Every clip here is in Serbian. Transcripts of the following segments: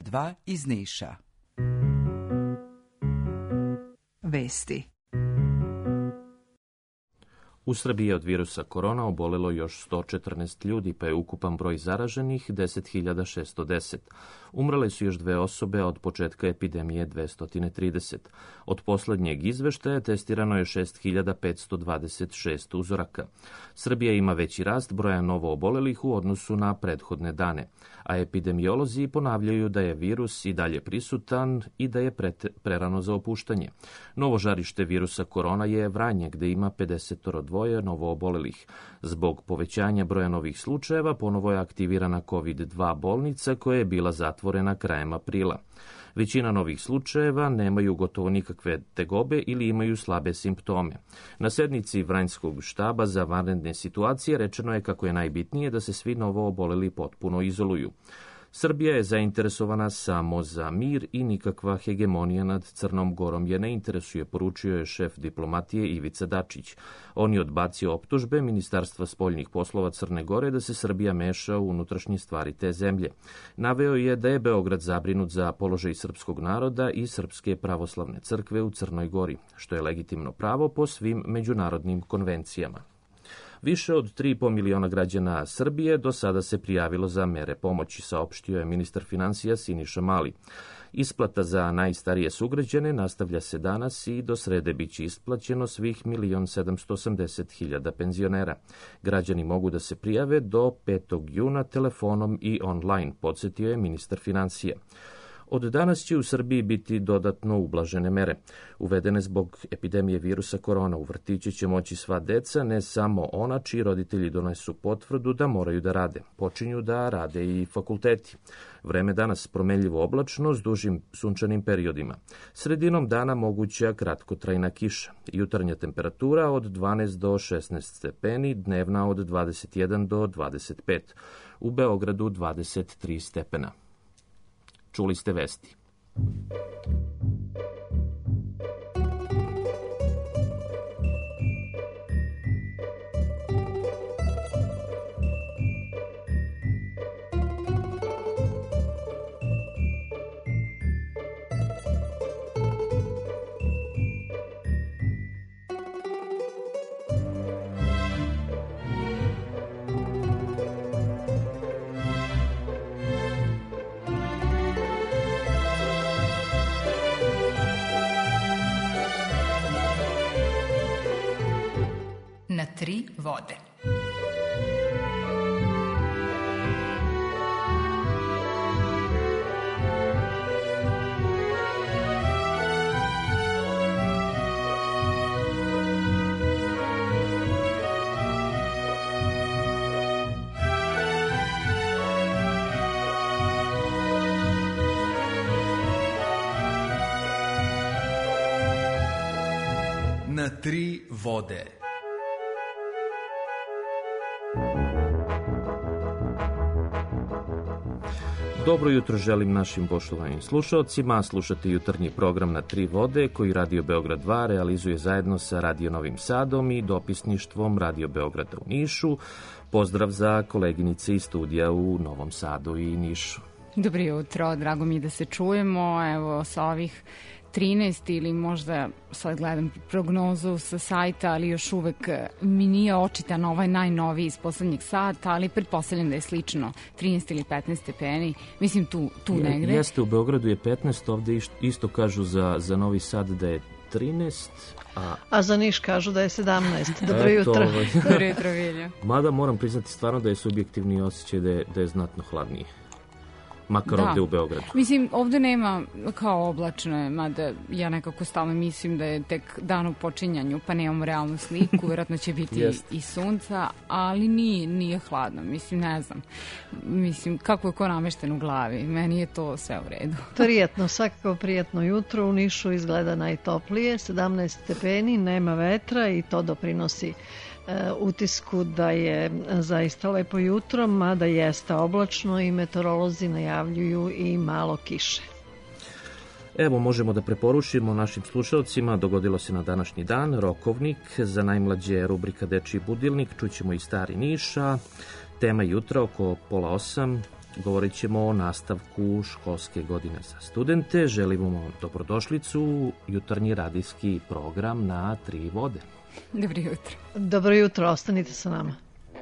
2 iz Niša. Vesti. U Srbiji je od virusa korona obolelo još 114 ljudi, pa je ukupan broj zaraženih 10.610. Umrle su još 2 osobe, a od početka epidemije 230. Od poslednjeg izveštaja testirano je 6.526 uzoraka. Srbija ima veći rast broja novo obolelih u odnosu na prethodne dane, a epidemiolozi ponavljaju da je virus i dalje prisutan i da je prerano za opuštanje. Novo žarište virusa korona je Vranje, gde ima 52 novo obolelih. Zbog povećanja broja novih slučajeva ponovo je aktivirana COVID-2 bolnica koja je bila zatvorena krajem aprila. Većina novih slučajeva nemaju gotovo nikakve tegobe ili imaju slabe simptome. Na sednici Vranjskog štaba za vanredne situacije rečeno je kako je najbitnije da se svi novo oboleli potpuno izoluju. Srbija je zainteresovana samo za mir i nikakva hegemonija nad Crnom Gorom je ne interesuje, poručio je šef diplomatije Ivica Dačić. On je odbacio optužbe Ministarstva spoljnih poslova Crne Gore da se Srbija meša u unutrašnje stvari te zemlje. Naveo je da je Beograd zabrinut za položaj srpskog naroda i Srpske pravoslavne crkve u Crnoj Gori, što je legitimno pravo po svim međunarodnim konvencijama. Više od 3,5 miliona građana Srbije do sada se prijavilo za mere pomoći, saopštio je ministar finansija Siniša Mali. Isplata za najstarije sugrađane nastavlja se danas i do srede biće isplaćeno svih 1.780.000 penzionera. Građani mogu da se prijave do 5. juna telefonom i online, podsjetio je ministar finansija. Od danas će u Srbiji biti dodatno ublažene mere. Uvedene zbog epidemije virusa korona, u vrtiće će moći sva deca, ne samo ona čiji roditelji donesu potvrdu da moraju da rade. Počinju da rade i fakulteti. Vreme danas promenljivo oblačno s dužim sunčanim periodima. Sredinom dana moguća kratkotrajna kiša. Jutarnja temperatura od 12 do 16 stepeni, dnevna od 21 do 25. U Beogradu 23 stepena. Čuli ste vesti. Na 3 vode. Na 3 vode. Dobro jutro želim našim poštovanim slušalcima. Slušate jutarnji program Na 3 vode koji Radio Beograd 2 realizuje zajedno sa Radio Novim Sadom i dopisništvom Radio Beograda u Nišu. Pozdrav za koleginice iz studija u Novom Sadu i Nišu. Dobro jutro, drago mi je da se čujemo. Evo sa ovih 13 ili možda sad gledam prognozu sa sajta, ali još uvek mi nije očitan ovaj najnoviji iz poslednjeg sata, ali pretpostavljam da je slično 13 ili 15 stepeni, mislim tu negde. Jeste, u Beogradu je 15, ovde isto kažu za Novi Sad da je 13, a za Niš kažu da je 17. Dobro jutro. Dobro jutro, Vilja. Mada moram priznati stvarno da je subjektivni osjećaj da je znatno hladnije. Makar ovde u Beogradu. Mislim, ovde nema kao oblačno, mada ja nekako stalno mislim da je tek dan u počinjanju, pa nemamo realnu sliku, vjerojatno će biti i sunca, ali nije hladno, mislim, ne znam. Mislim, kako je ko namešten u glavi, meni je to sve u redu. Prijetno, svakako prijetno jutro, u Nišu izgleda najtoplije, 17 stepeni, nema vetra i to doprinosi utisku da je zaista lepo jutro, mada jeste oblačno i meteorolozi najavljuju i malo kiše. Evo, možemo da preporučimo našim slušalcima, dogodilo se na današnji dan, rokovnik, za najmlađe rubrika Dečiji budilnik, čućemo i Stari Niša, tema jutra oko 7:30, Govorit ćemo o nastavku školske godine za studente. Želimo vam dobrodošlicu u jutarnji radijski program na Tri vode. Dobro jutro. Dobro jutro, ostanite sa nama.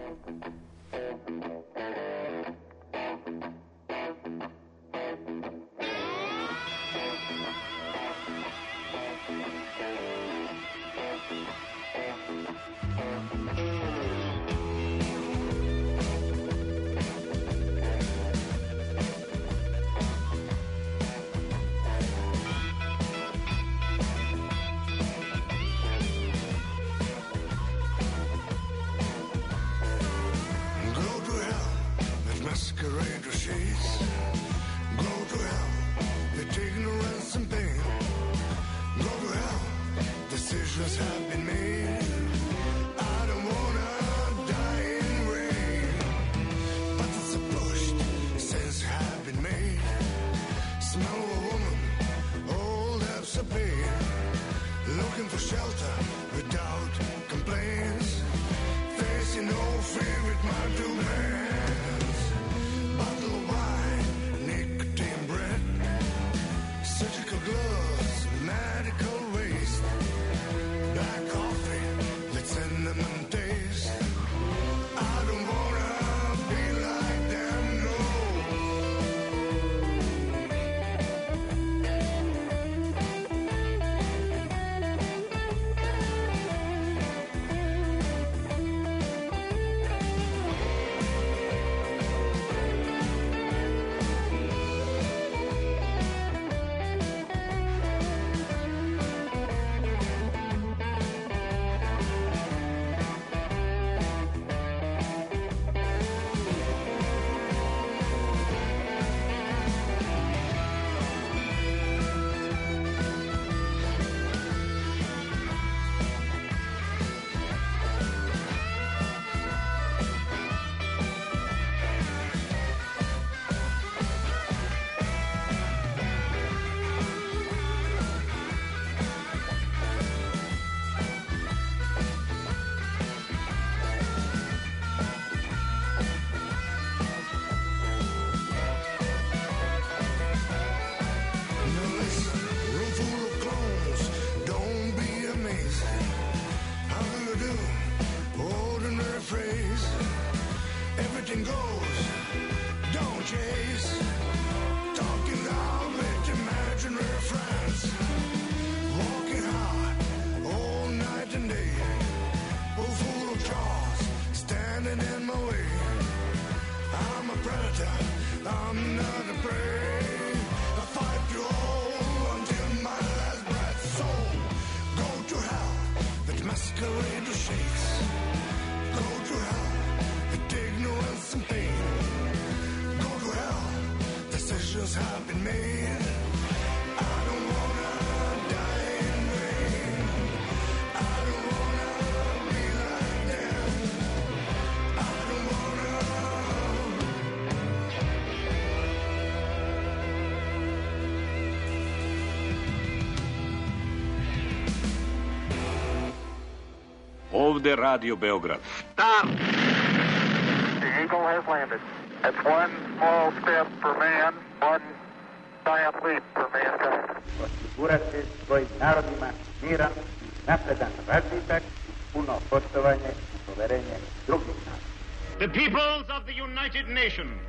Ovde Radio Beograd. Stop! The Eagle has landed. That's one small step for man, one giant leap for mankind. Osigurati svojim narodima miran, napredan razvitak, puno poštovanje i poverenje drugih naroda. The peoples of the United Nations,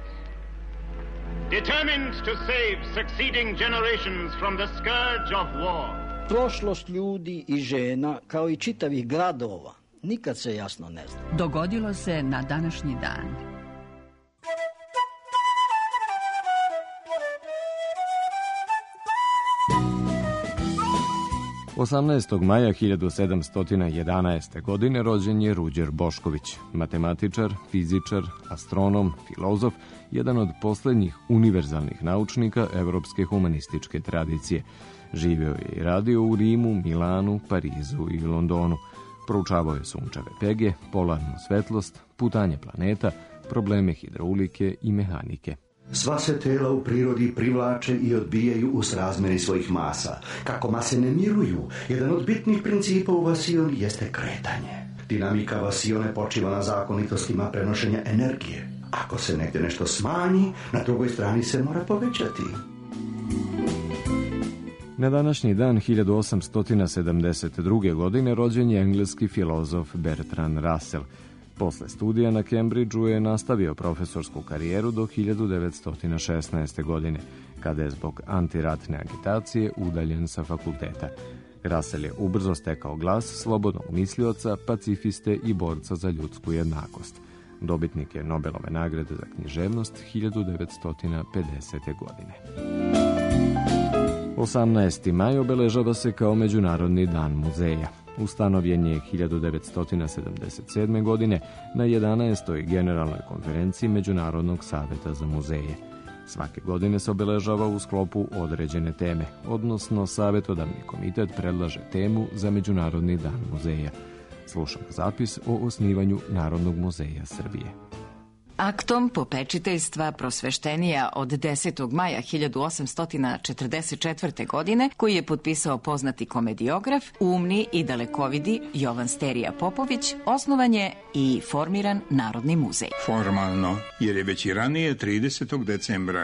determined to save succeeding generations from the scourge of war. Prošlost ljudi i žena, kao i čitavih gradova, nikad se jasno ne zna. Dogodilo se na današnji dan. – 18. maja 1711. godine rođen je Ruđer Bošković, matematičar, fizičar, astronom, filozof, jedan od poslednjih univerzalnih naučnika evropske humanističke tradicije. Živeo je i radio u Rimu, Milanu, Parizu i Londonu. Proučavao je sunčeve pege, polarnu svetlost, putanje planeta, probleme hidraulike i mehanike. Sva se tela u prirodi privlače i odbijaju u srazmeri svojih masa. Kako mase ne miruju, jedan od bitnih principa u vasioni jeste kretanje. Dinamika vasione počiva na zakonitostima prenošenja energije. Ako se negdje nešto smanji, na drugoj strani se mora povećati. Na današnji dan 1872. godine rođen je engleski filozof Bertrand Russell. Posle studija na Cambridgeu je nastavio profesorsku karijeru do 1916. godine, kada je zbog antiratne agitacije udaljen sa fakulteta. Russell je ubrzo stekao glas slobodnog mislioca, pacifiste i borca za ljudsku jednakost. Dobitnik je Nobelove nagrade za književnost 1950. godine. 18. maj obeležava se kao Međunarodni dan muzeja. Ustanovljen je 1977. godine na 11. generalnoj konferenciji Međunarodnog saveta za muzeje. Svake godine se obeležava u sklopu određene teme, odnosno Savetodavni komitet predlaže temu za Međunarodni dan muzeja. Slušamo zapis o osnivanju Narodnog muzeja Srbije. Aktom popečiteljstva prosveštenija od 10. maja 1844. godine, koji je potpisao poznati komediograf, umni i dalekovidi Jovan Sterija Popović, osnovan je i formiran Narodni muzej. Formalno, jer je već i ranije 30. decembra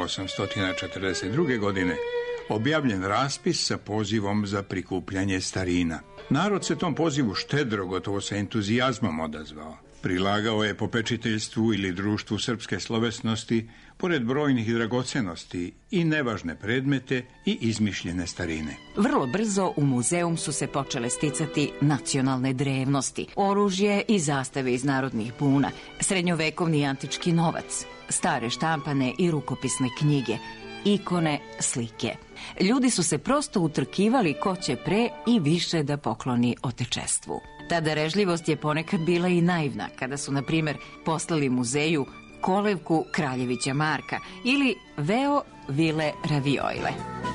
1842. godine objavljen raspis sa pozivom za prikupljanje starina. Narod se tom pozivu štedro, gotovo sa entuzijazmom odazvao. Prilagao je popečiteljstvu ili društvu srpske slovesnosti, pored brojnih dragocenosti, i nevažne predmete i izmišljene starine. Vrlo brzo u muzeum su se počele sticati nacionalne drevnosti, oružje i zastave iz narodnih buna, srednjovekovni i antički novac, stare štampane i rukopisne knjige, ikone, slike. Ljudi su se prosto utrkivali ko će pre i više da pokloni otečestvu. Ta darežljivost je ponekad bila i naivna, kada su, na primjer, poslali muzeju kolevku Kraljevića Marka ili veo vile Raviojle.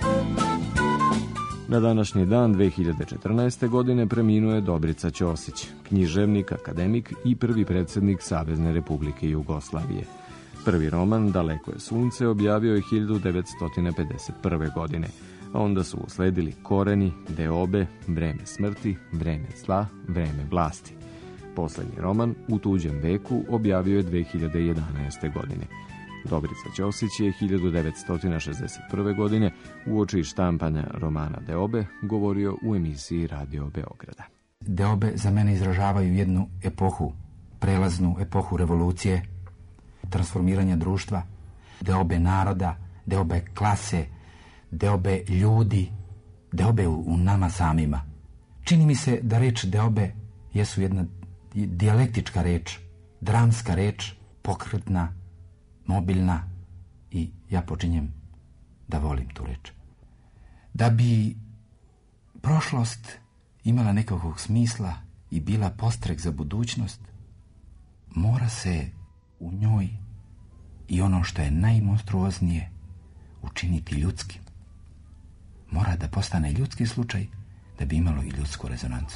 Na današnji dan 2014. godine preminuo je Dobrica Ćosić, književnik, akademik i prvi predsjednik Savezne Republike Jugoslavije. Prvi roman, Daleko je sunce, objavio je 1951. godine, a onda su usledili Koreni, Deobe, Vreme smrti, Vreme zla, Vreme vlasti. Poslednji roman, U tuđem veku, objavio je 2011. godine. Dobrica Ćosić je 1961. godine uoči štampanja romana Deobe govorio u emisiji Radio Beograda. Deobe za mene izražavaju jednu epohu, prelaznu epohu revolucije, transformiranja društva, deobe naroda, deobe klase, deobe ljudi, deobe u nama samima. Čini mi se da reč deobe jesu jedna dijalektička reč, dramska reč, pokretna, mobilna, i ja počinjem da volim tu reč. Da bi prošlost imala nekakvog smisla i bila postrek za budućnost, mora se u njoj i ono što je najmonstruoznije učiniti ljudskim. Mora da postane ljudski slučaj da bi imalo i ljudsku rezonancu.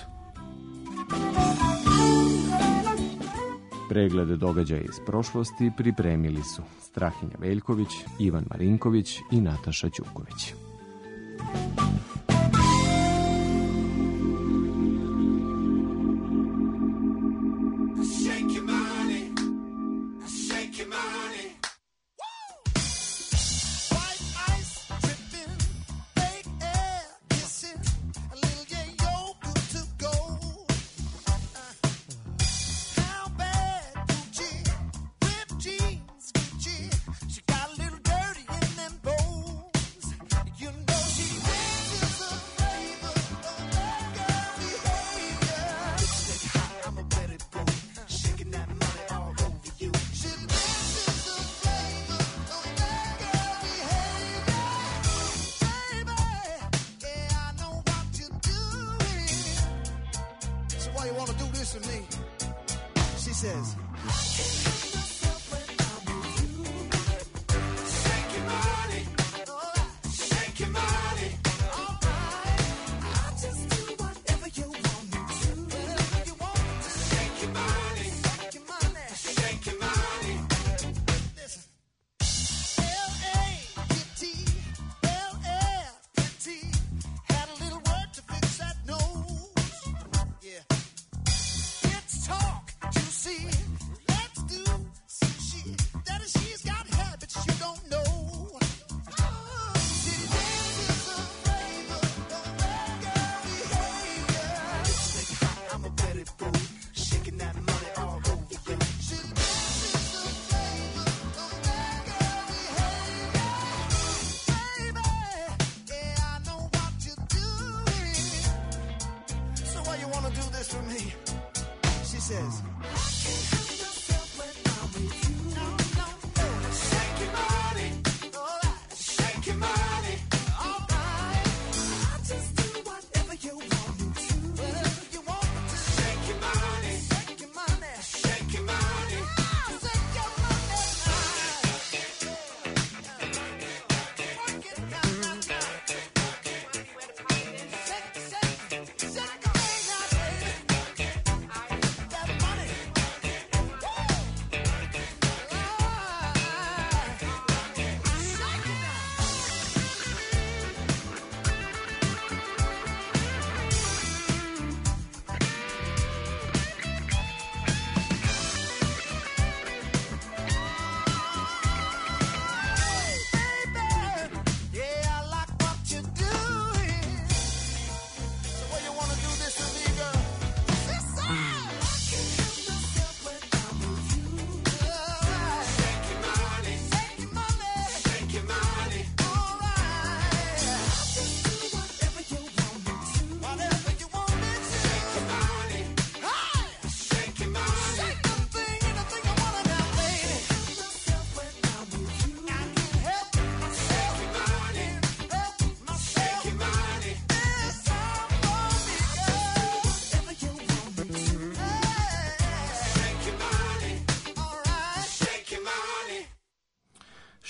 Preglede događaja iz prošlosti pripremili su Strahinja Veljković, Ivan Marinković i Nataša Ćuković. Let's do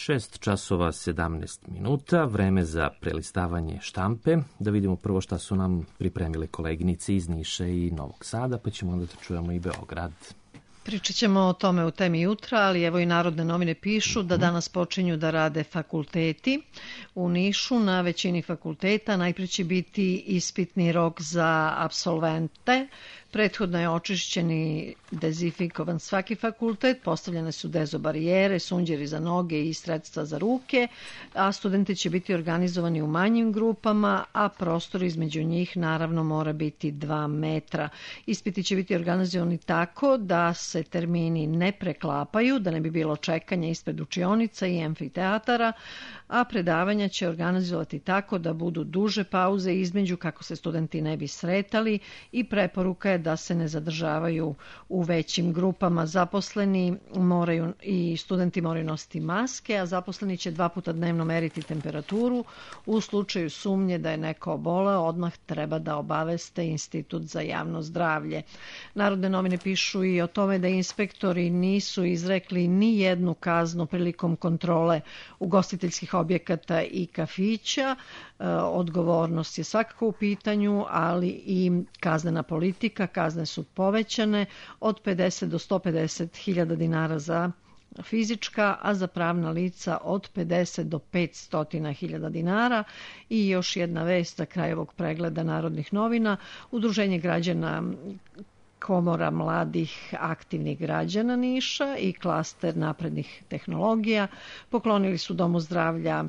6 časova 17 minuta, vreme za prelistavanje štampe. Da vidimo prvo šta su nam pripremile koleginice iz Niša i Novog Sada, pa ćemo onda da čujemo i Beograd. Pričat ćemo o tome u temi jutra, ali evo i Narodne novine pišu da danas počinju da rade fakulteti. U Nišu na većini fakulteta najprije će biti ispitni rok za apsolvente. Prethodno je očišćen i dezinfikovan svaki fakultet, postavljene su dezobarijere, sunđeri za noge i sredstva za ruke, a studenti će biti organizovani u manjim grupama, a prostor između njih naravno mora biti 2 metra. Ispiti će biti organizovani tako da se termini ne preklapaju, da ne bi bilo čekanja ispred učionica i amfiteatara, a predavanja će organizovati tako da budu duže pauze između kako se studenti ne bi sretali i preporuka je da se ne zadržavaju u većim grupama. Zaposleni moraju i studenti moraju nositi maske, a zaposleni će 2 puta dnevno meriti temperaturu. U slučaju sumnje da je neko oboleo, odmah treba da obaveste Institut za javno zdravlje. Narodne novine pišu i o tome da inspektori nisu izrekli ni jednu kaznu prilikom kontrole ugostiteljskih objekata i kafića. Odgovornost je svakako u pitanju, ali i kaznena politika. Kazne su povećane od 50 do 150 hiljada dinara za fizička, a za pravna lica od 50 do 500 hiljada dinara. I još jedna vest za kraj ovog pregleda Narodnih novina. Udruženje građana Komora mladih aktivnih građana Niša i klaster naprednih tehnologija poklonili su Domu zdravlja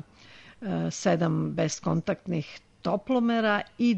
7 beskontaktnih toplomera i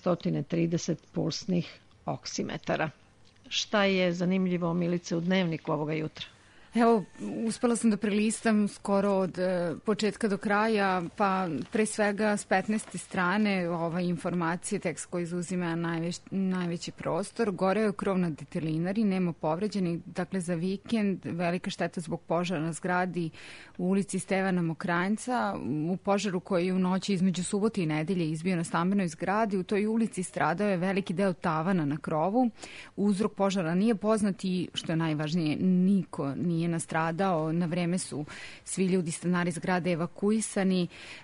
230 pulsnih oksimetara. Šta je zanimljivo, Milice, u dnevniku ovoga jutra? Evo, uspela sam da prelistam skoro od početka do kraja, pa pre svega s 15. strane ova informacija, tekst koji zauzima najveći prostor. Gore je krov na detelinari, nema povređenih, dakle za vikend velika šteta zbog požara na zgradi u ulici Stevana Mokranjca, u požaru koji je u noći između subote i nedelje izbio na stambenoj zgradi. U toj ulici stradao je veliki deo tavana na krovu. Uzrok požara nije poznat i, što je najvažnije, niko nije nastradao. Na vreme su svi ljudi, stanari zgrade, evakuisani.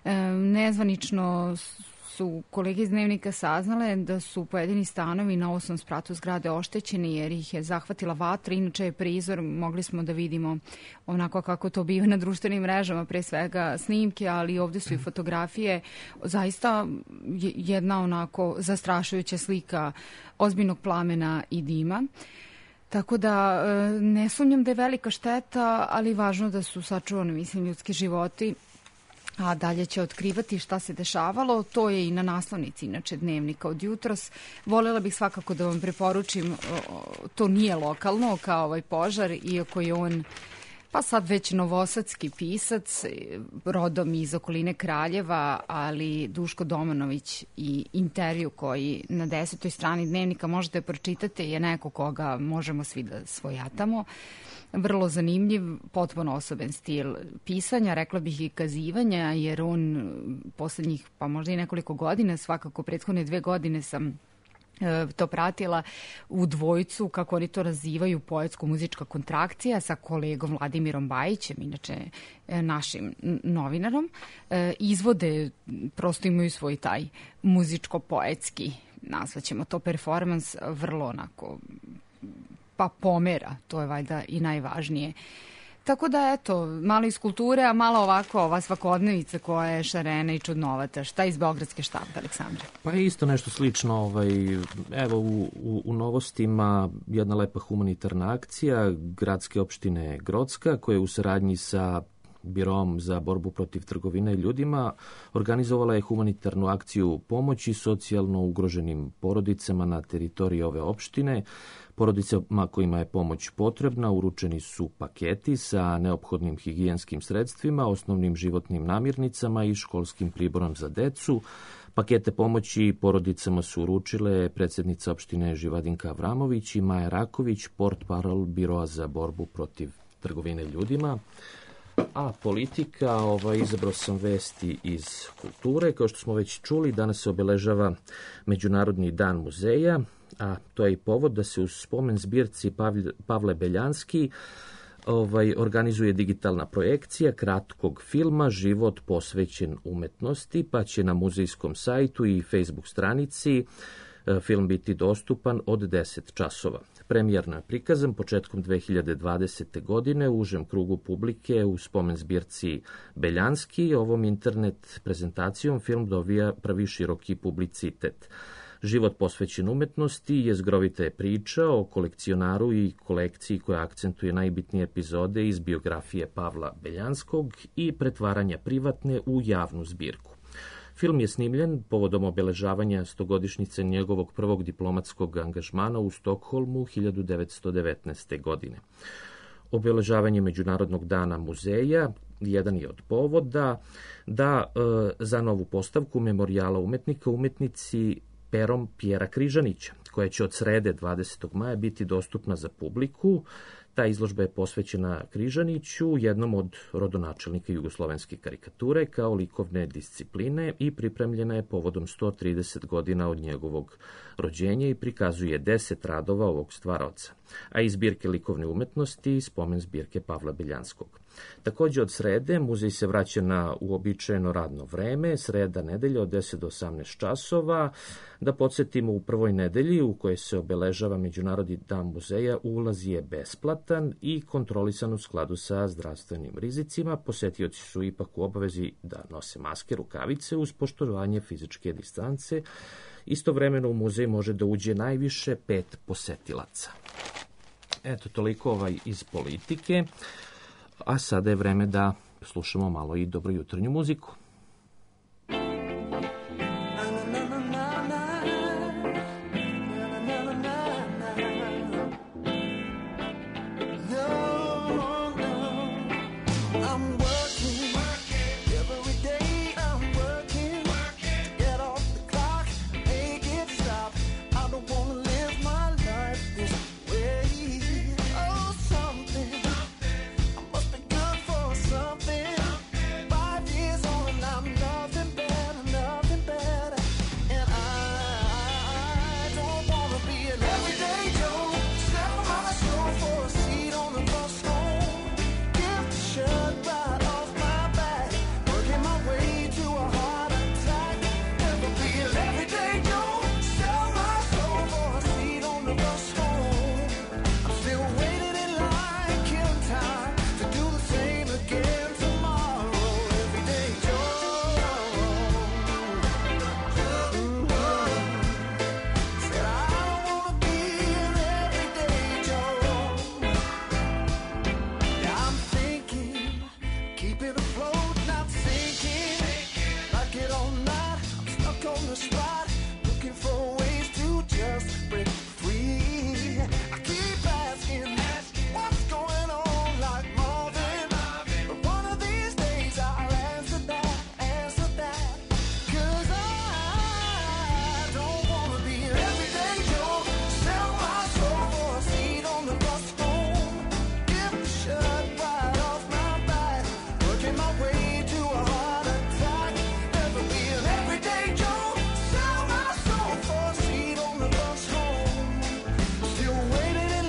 Nezvanično su kolege iz dnevnika saznale da su pojedini stanovi na 8. spratu zgrade oštećeni jer ih je zahvatila vatra. Inače je prizor, mogli smo da vidimo onako kako to biva na društvenim mrežama, pre svega snimke, ali ovde su i fotografije. Zaista jedna onako zastrašujuća slika ozbiljnog plamena i dima. Tako da ne sumnjam da je velika šteta, ali važno da su sačuvani, mislim, ljudski životi, a dalje će otkrivati šta se dešavalo. To je i na naslovnici, inače, dnevnika od jutros. Volela bih svakako da vam preporučim, to nije lokalno kao ovaj požar, iako je on pa sad već novosadski pisac, rodom iz okoline Kraljeva, ali Duško Domanović i intervju koji na 10. strani dnevnika možete pročitati je neko koga možemo svi da svojatamo. Vrlo zanimljiv, potpuno osoben stil pisanja, rekla bih i kazivanja, jer on poslednjih, pa možda i nekoliko godina, svakako prethodne 2 godine sam to pratila u dvojcu, kako oni to nazivaju, poetsko-muzička kontrakcija sa kolegom Vladimirom Bajićem, inače našim novinarom. Izvode prosto imaju svoj taj muzičko-poetski, nazvaćemo to performans, vrlo onako pa pomera, to je valjda i najvažnije. Tako da, eto, malo iz kulture, a malo ovako ova svakodnevica koja je šarena i čudnovata. Šta iz beogradske štampe, Aleksandre? Pa je isto nešto slično. Evo, u novostima jedna lepa humanitarna akcija gradske opštine Grocka, koja je u saradnji sa Birom za borbu protiv trgovine ljudima organizovala je humanitarnu akciju pomoći socijalno ugroženim porodicama na teritoriji ove opštine. Porodicama kojima je pomoć potrebna uručeni su paketi sa neophodnim higijenskim sredstvima, osnovnim životnim namirnicama i školskim priborom za decu. Pakete pomoći porodicama su uručile predsjednica opštine Živadinka Avramović i Maja Raković, portparol Biroa za borbu protiv trgovine ljudima. A politika, izabrao sam vesti iz kulture. Kao što smo već čuli, danas se obeležava Međunarodni dan muzeja, a to je i povod da se u spomen zbirci Pavle Beljanski organizuje digitalna projekcija kratkog filma Život posvećen umetnosti, pa će na muzejskom sajtu i Facebook stranici film biti dostupan od 10 časova. Premijerno je prikazan početkom 2020. godine u užem krugu publike u spomen zbirci Beljanski. Ovom internet prezentacijom film dobija prvi široki publicitet. Život posvećen umetnosti je zgrovita je priča o kolekcionaru i kolekciji koja akcentuje najbitnije epizode iz biografije Pavla Beljanskog i pretvaranja privatne u javnu zbirku. Film je snimljen povodom obeležavanja 100-godišnjice njegovog prvog diplomatskog angažmana u Stokholmu 1919. godine. Obeležavanje Međunarodnog dana muzeja jedan je od povoda da za novu postavku memorijala umetnika umetnici perom Pjera Križanića, koja će od srede 20. maja biti dostupna za publiku. Ta izložba je posvećena Križaniću, jednom od rodonačelnika jugoslovenske karikature, kao likovne discipline i pripremljena je povodom 130 godina od njegovog rođenja i prikazuje 10 radova ovog stvaraoca, a iz zbirke likovne umetnosti spomen zbirke Pavla Beljanskog. Također od srede muzej se vraća na uobičajeno radno vreme, sreda nedelja od 10 do 18 časova. Da podsjetimo, u prvoj nedelji u kojoj se obeležava Međunarodni dan muzeja ulaz je besplatan i kontrolisan u skladu sa zdravstvenim rizicima. Posetioci su ipak u obavezi da nose maske, rukavice uz poštovanje fizičke distance. Istovremeno u muzej može da uđe najviše 5 posetilaca. Eto, toliko iz politike. A sada je vreme da slušamo malo i dobrojutarnju muziku. Still waiting in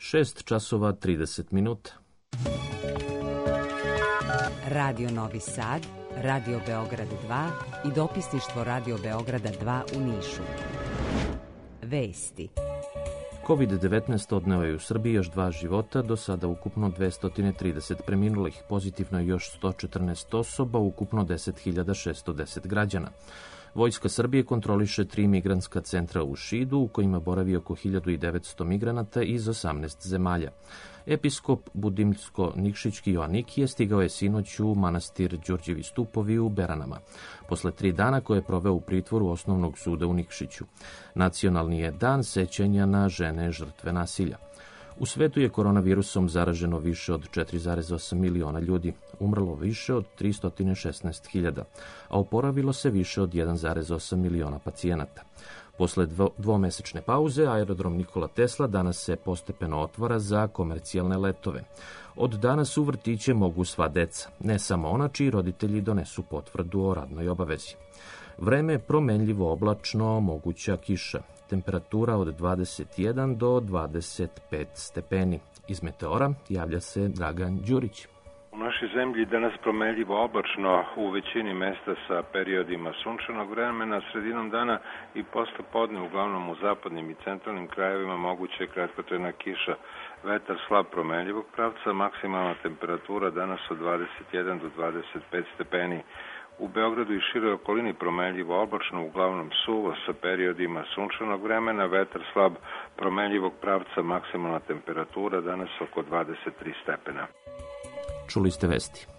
6 časova 30 minuta. Radio Novi Sad, Radio Beograd 2 i dopisništvo Radio Beograda 2 u Nišu. Vesti. COVID-19 odneo je u Srbiji još 2 života, do sada ukupno 230 preminulih, pozitivno je još 114 osoba, ukupno 10.610 građana. Vojska Srbije kontroliše 3 migrantska centra u Šidu, u kojima boravi oko 1900 migranata iz 18 zemalja. Episkop Budimljsko-Nikšićki Joanikije stigao je sinoć u manastir Đurđevi stupovi u Beranama, posle 3 dana koje je proveo u pritvoru Osnovnog suda u Nikšiću. Nacionalni je dan sećanja na žene žrtve nasilja. U svetu je koronavirusom zaraženo više od 4,8 miliona ljudi, umrlo više od 316.000, a oporavilo se više od 1,8 miliona pacijenata. Posle dvomesečne pauze, aerodrom Nikola Tesla danas se postepeno otvara za komercijalne letove. Od danas u vrtiće mogu sva deca, ne samo ona čiji roditelji donesu potvrdu o radnoj obavezi. Vreme promenljivo oblačno, moguća kiša. Temperatura od 21 do 25 stepeni. Iz Meteora javlja se Dragan Đurić. U našoj zemlji danas promenljivo oblačno, u većini mesta sa periodima sunčanog vremena, sredinom dana i posle podne, uglavnom u zapadnim i centralnim krajevima, moguće je kratkotrajna kiša. Vetar slab promenljivog pravca, maksimalna temperatura danas od 21 do 25 stepeni. U Beogradu i široj okolini promenljivo oblačno, uglavnom suvo sa periodima sunčanog vremena, vetar slab promenljivog pravca, maksimalna temperatura danas oko 23 stepena. Čuli ste vesti.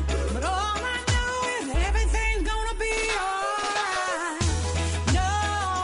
No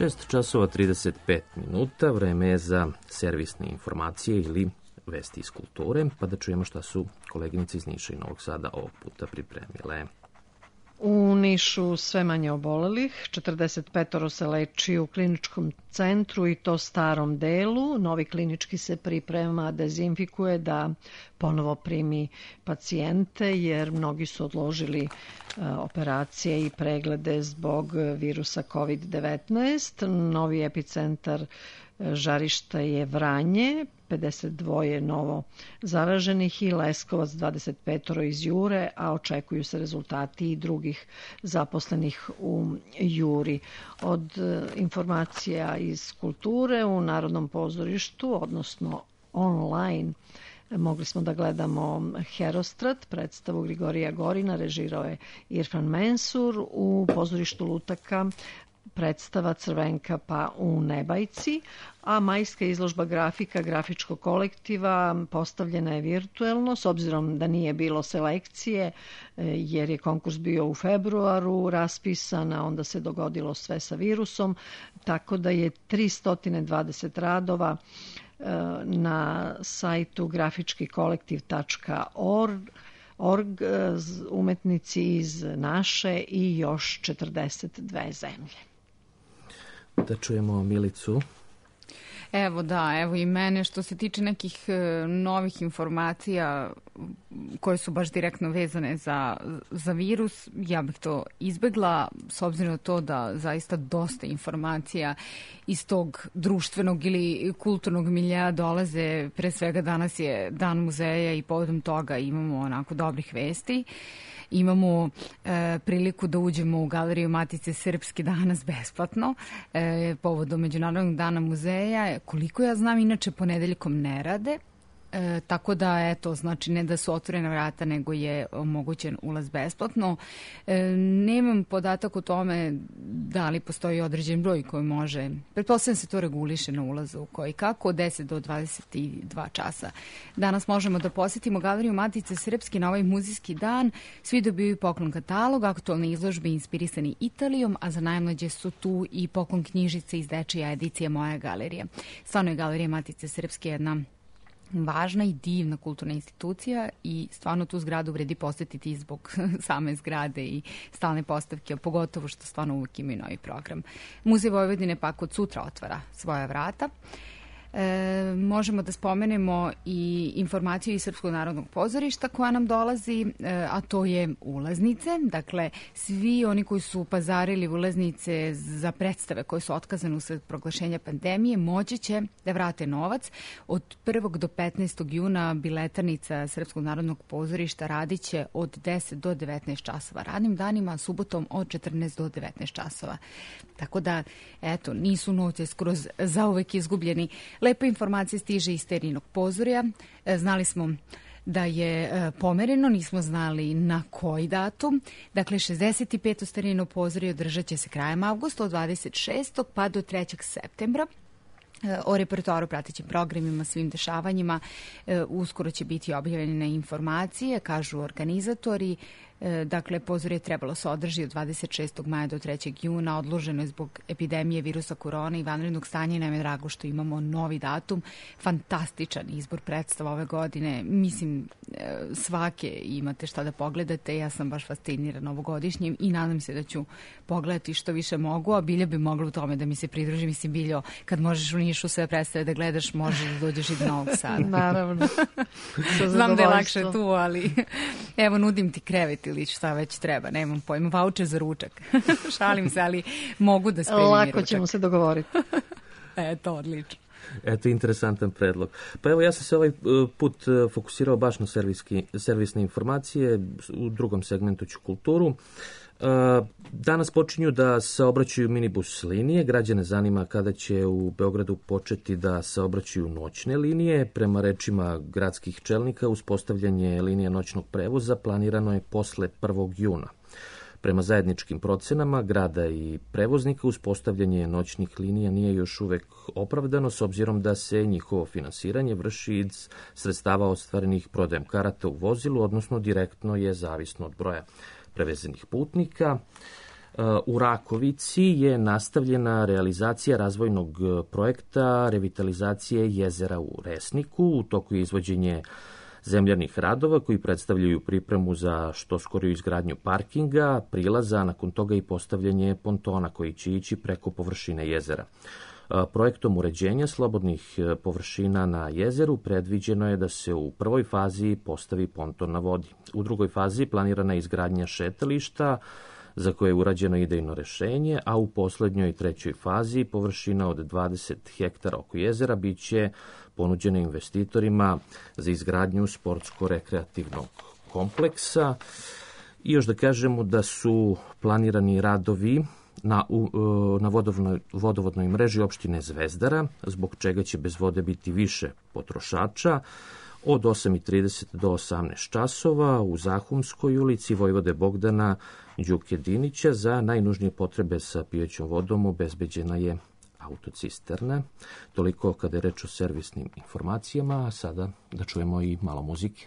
6 časova 35 minuta, vreme je za servisne informacije ili vesti iz kulture, pa da čujemo šta su koleginice iz Niša i Novog Sada ovog puta pripremile. U Nišu sve manje obolelih, 45 se leči u kliničkom centru i to starom delu. Novi klinički se priprema, dezinfikuje da ponovo primi pacijente jer mnogi su odložili operacije i preglede zbog virusa COVID-19. Novi epicentar žarišta je Vranje, 52 novo zaraženih i Leskovac 25 iz Jure, a očekuju se rezultati i drugih zaposlenih u Juri. Od informacija iz kulture u Narodnom pozorištu, odnosno online, mogli smo da gledamo Herostrat, predstavu Grigorija Gorina, režirao je Irfan Mensur, u pozorištu Lutaka predstava Crvenka pa u Nebajci, a majska izložba grafika grafičkog kolektiva postavljena je virtuelno, s obzirom da nije bilo selekcije, jer je konkurs bio u februaru raspisan, a onda se dogodilo sve sa virusom, tako da je 320 radova na sajtu grafičkikolektiv.org umetnici iz naše i još 42 zemlje. Da čujemo Milicu. Evo i mene što se tiče nekih novih informacija koje su baš direktno vezane za virus, ja bih to izbegla s obzirom na to da zaista dosta informacija iz tog društvenog ili kulturnog miljeja dolaze. Pre svega danas je Dan muzeja i povodom toga imamo onako dobrih vesti. Imamo priliku da uđemo u Galeriju Matice Srpske danas besplatno povodom Međunarodnog dana muzeja. Koliko ja znam, inače ponedeljkom ne rade. Tako da, eto, znači ne da su otvorena vrata, nego je omogućen ulaz besplatno. Nemam podatak o tome da li postoji određen broj koji može, pretpostavljam se to reguliše na ulazu koji kako, od 10 do 22 časa. Danas možemo da posjetimo Galeriju Matice Srpske na ovaj muzejski dan. Svi dobiju poklon katalog, aktualne izložbe inspirisani Italijom, a za najmlađe su tu i poklon knjižice iz dečija edicija Moja galerija. Stvarno je Galerija Matice Srpske jedna važna i divna kulturna institucija i stvarno tu zgradu vredi posjetiti zbog same zgrade i stalne postavke, pogotovo što stvarno uvijek imaju novi program. Muzej Vojvodine pak od sutra otvara svoja vrata. Možemo da spomenemo i informaciju iz Srpskog narodnog pozorišta koja nam dolazi, a to je ulaznice. Dakle, svi oni koji su pazarili ulaznice za predstave koje su otkazane usred proglašenja pandemije moći će da vrate novac. Od 1. do 15. juna biletarnica Srpskog narodnog pozorišta radit će od 10 do 19 časova radnim danima, subotom od 14 do 19 časova. Tako da, eto, nisu novci skroz zauvek izgubljeni. Lepa informacija stiže iz Sterinog pozorja. Znali smo da je pomereno, nismo znali na koji datum. Dakle, 65. Sterino pozorje održat će se krajem avgusta od 26. pa do 3. septembra. O repertoaru, pratećim programima, svim dešavanjima uskoro će biti objavljene informacije, kažu organizatori. Dakle, pozorje trebalo se održi od 26. maja do 3. juna, odloženo je zbog epidemije virusa korona i vanrednog stanja i nam je drago što imamo novi datum. Fantastičan izbor predstava ove godine. Mislim, svake imate šta da pogledate. Ja sam baš fascinirana ovogodišnjim i nadam se da ću pogledati što više mogu, a Bilja bi mogla u tome da mi se pridruži. Mislim, Biljo, kad možeš u Nišu sve predstave da gledaš, možeš da dođeš i do Novog Sada. Naravno. Znam da je lakše tu, ali evo, nudim ti krevet ili šta već treba, nemam pojma, vaučer za ručak. Šalim se, ali mogu da spremim i ručak. Lako ćemo se dogovoriti. Eto, odlično. Eto, interesantan predlog. Pa evo, ja sam se ovaj put fokusirao baš na servisne informacije, u drugom segmentu ću kulturu. Danas počinju da saobraćaju minibus linije. Građane zanima kada će u Beogradu početi da saobraćaju noćne linije. Prema rečima gradskih čelnika, uspostavljanje linija noćnog prevoza planirano je posle 1. juna. Prema zajedničkim procenama grada i prevoznika, uspostavljanje noćnih linija nije još uvek opravdano, s obzirom da se njihovo finansiranje vrši iz sredstava ostvarenih prodajem karata u vozilu, odnosno direktno je zavisno od broja prevezenih putnika. U Rakovici je nastavljena realizacija razvojnog projekta revitalizacije jezera u Resniku. U toku je izvođenje zemljanih radova koji predstavljaju pripremu za što skoriju izgradnju parkinga, prilaza, nakon toga i postavljanje pontona koji će ići preko površine jezera. Projektom uređenja slobodnih površina na jezeru predviđeno je da se u prvoj fazi postavi ponton na vodi. U drugoj fazi planirana je izgradnja šetališta za koje je urađeno idejno rešenje, a u poslednjoj trećoj fazi površina od 20 hektara oko jezera biće ponuđena investitorima za izgradnju sportsko-rekreativnog kompleksa. I još da kažemo da su planirani radovi na vodovodnoj mreži opštine Zvezdara, zbog čega će bez vode biti više potrošača, od 8:30 do 18 časova u Zahumskoj ulici Vojvode Bogdana Đuke Dinića. Za najnužnije potrebe sa pijećom vodom obezbeđena je autocisterna. Toliko kada je reč o servisnim informacijama, a sada da čujemo i malo muzike.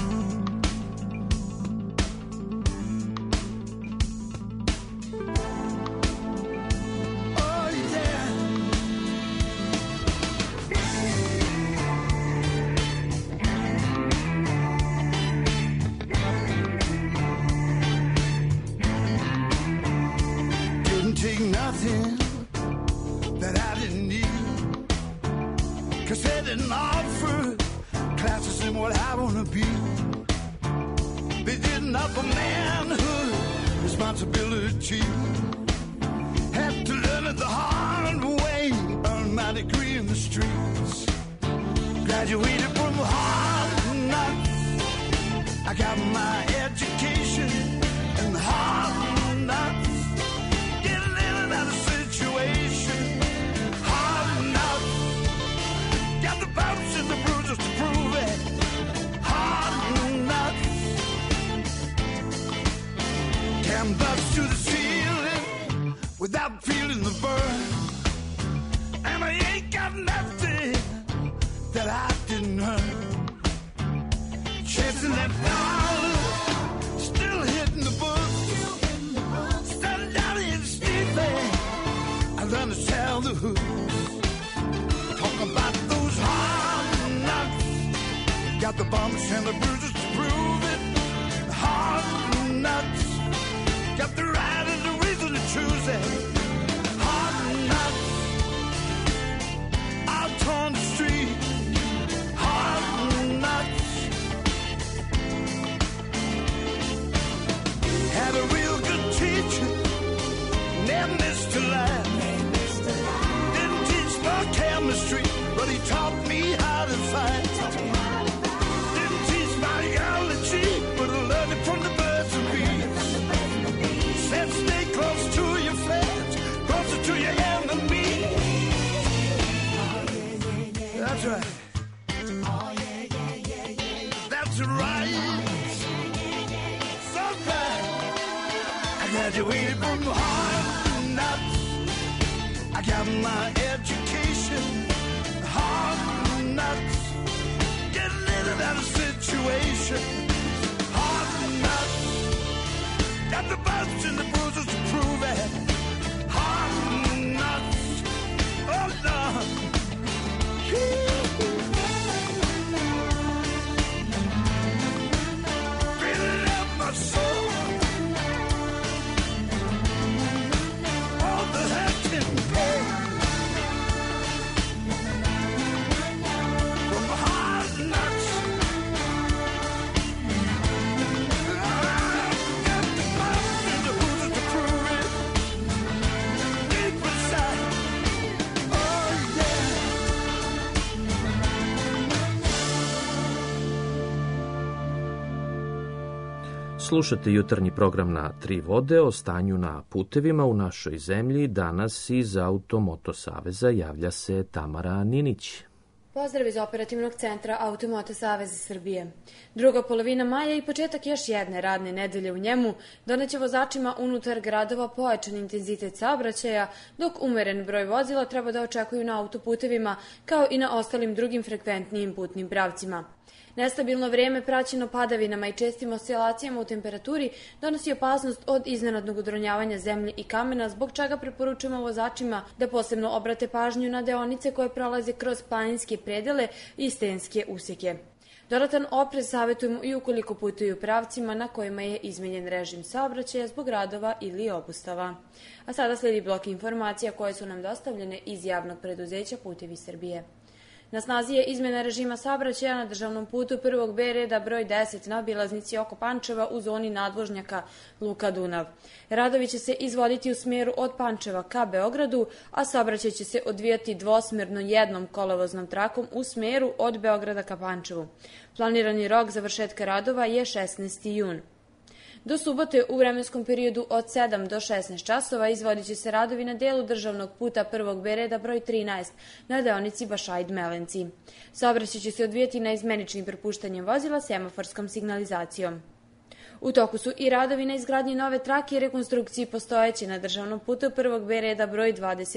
Slušate jutarnji program na Tri vode o stanju na putevima u našoj zemlji. Danas iz Automoto Saveza javlja se Tamara Ninić. Pozdrav iz operativnog centra Automoto Saveza Srbije. Druga polovina maja i početak još jedne radne nedelje u njemu doneće vozačima unutar gradova pojačan intenzitet saobraćaja, dok umeren broj vozila treba da očekuju na autoputevima kao i na ostalim drugim frekventnijim putnim pravcima. Nestabilno vrijeme praćeno padavinama i čestim oscilacijama u temperaturi donosi opasnost od iznenadnog odronjavanja zemlje i kamena, zbog čega preporučujemo vozačima da posebno obrate pažnju na deonice koje prolaze kroz planinske predele i stenske usjeke. Dodatan oprez savjetujemo i ukoliko putuju pravcima na kojima je izmenjen režim saobraćaja zbog radova ili obustava. A sada slijedi blok informacija koje su nam dostavljene iz javnog preduzeća Putevi Srbije. Na snazi je izmena režima saobraćaja na državnom putu prvog B reda broj 10 na obilaznici oko Pančeva u zoni nadvožnjaka Luka Dunav. Radovi će se izvoditi u smjeru od Pančeva ka Beogradu, a saobraćaj će se odvijati dvosmjerno jednom kolovoznom trakom u smjeru od Beograda ka Pančevu. Planirani rok završetka radova je 16. jun. Do subote u vremenskom periodu od 7 do 16 časova izvodit će se radovi na delu državnog puta prvog B reda broj 13 na deonici Bašaid-Melenci. Saobraćaj će se odvijati na izmeničnim prepuštanjem vozila semaforskom signalizacijom. U toku su i radovi na izgradnji nove trake i rekonstrukciji postojeće na državnom putu prvog B reda broj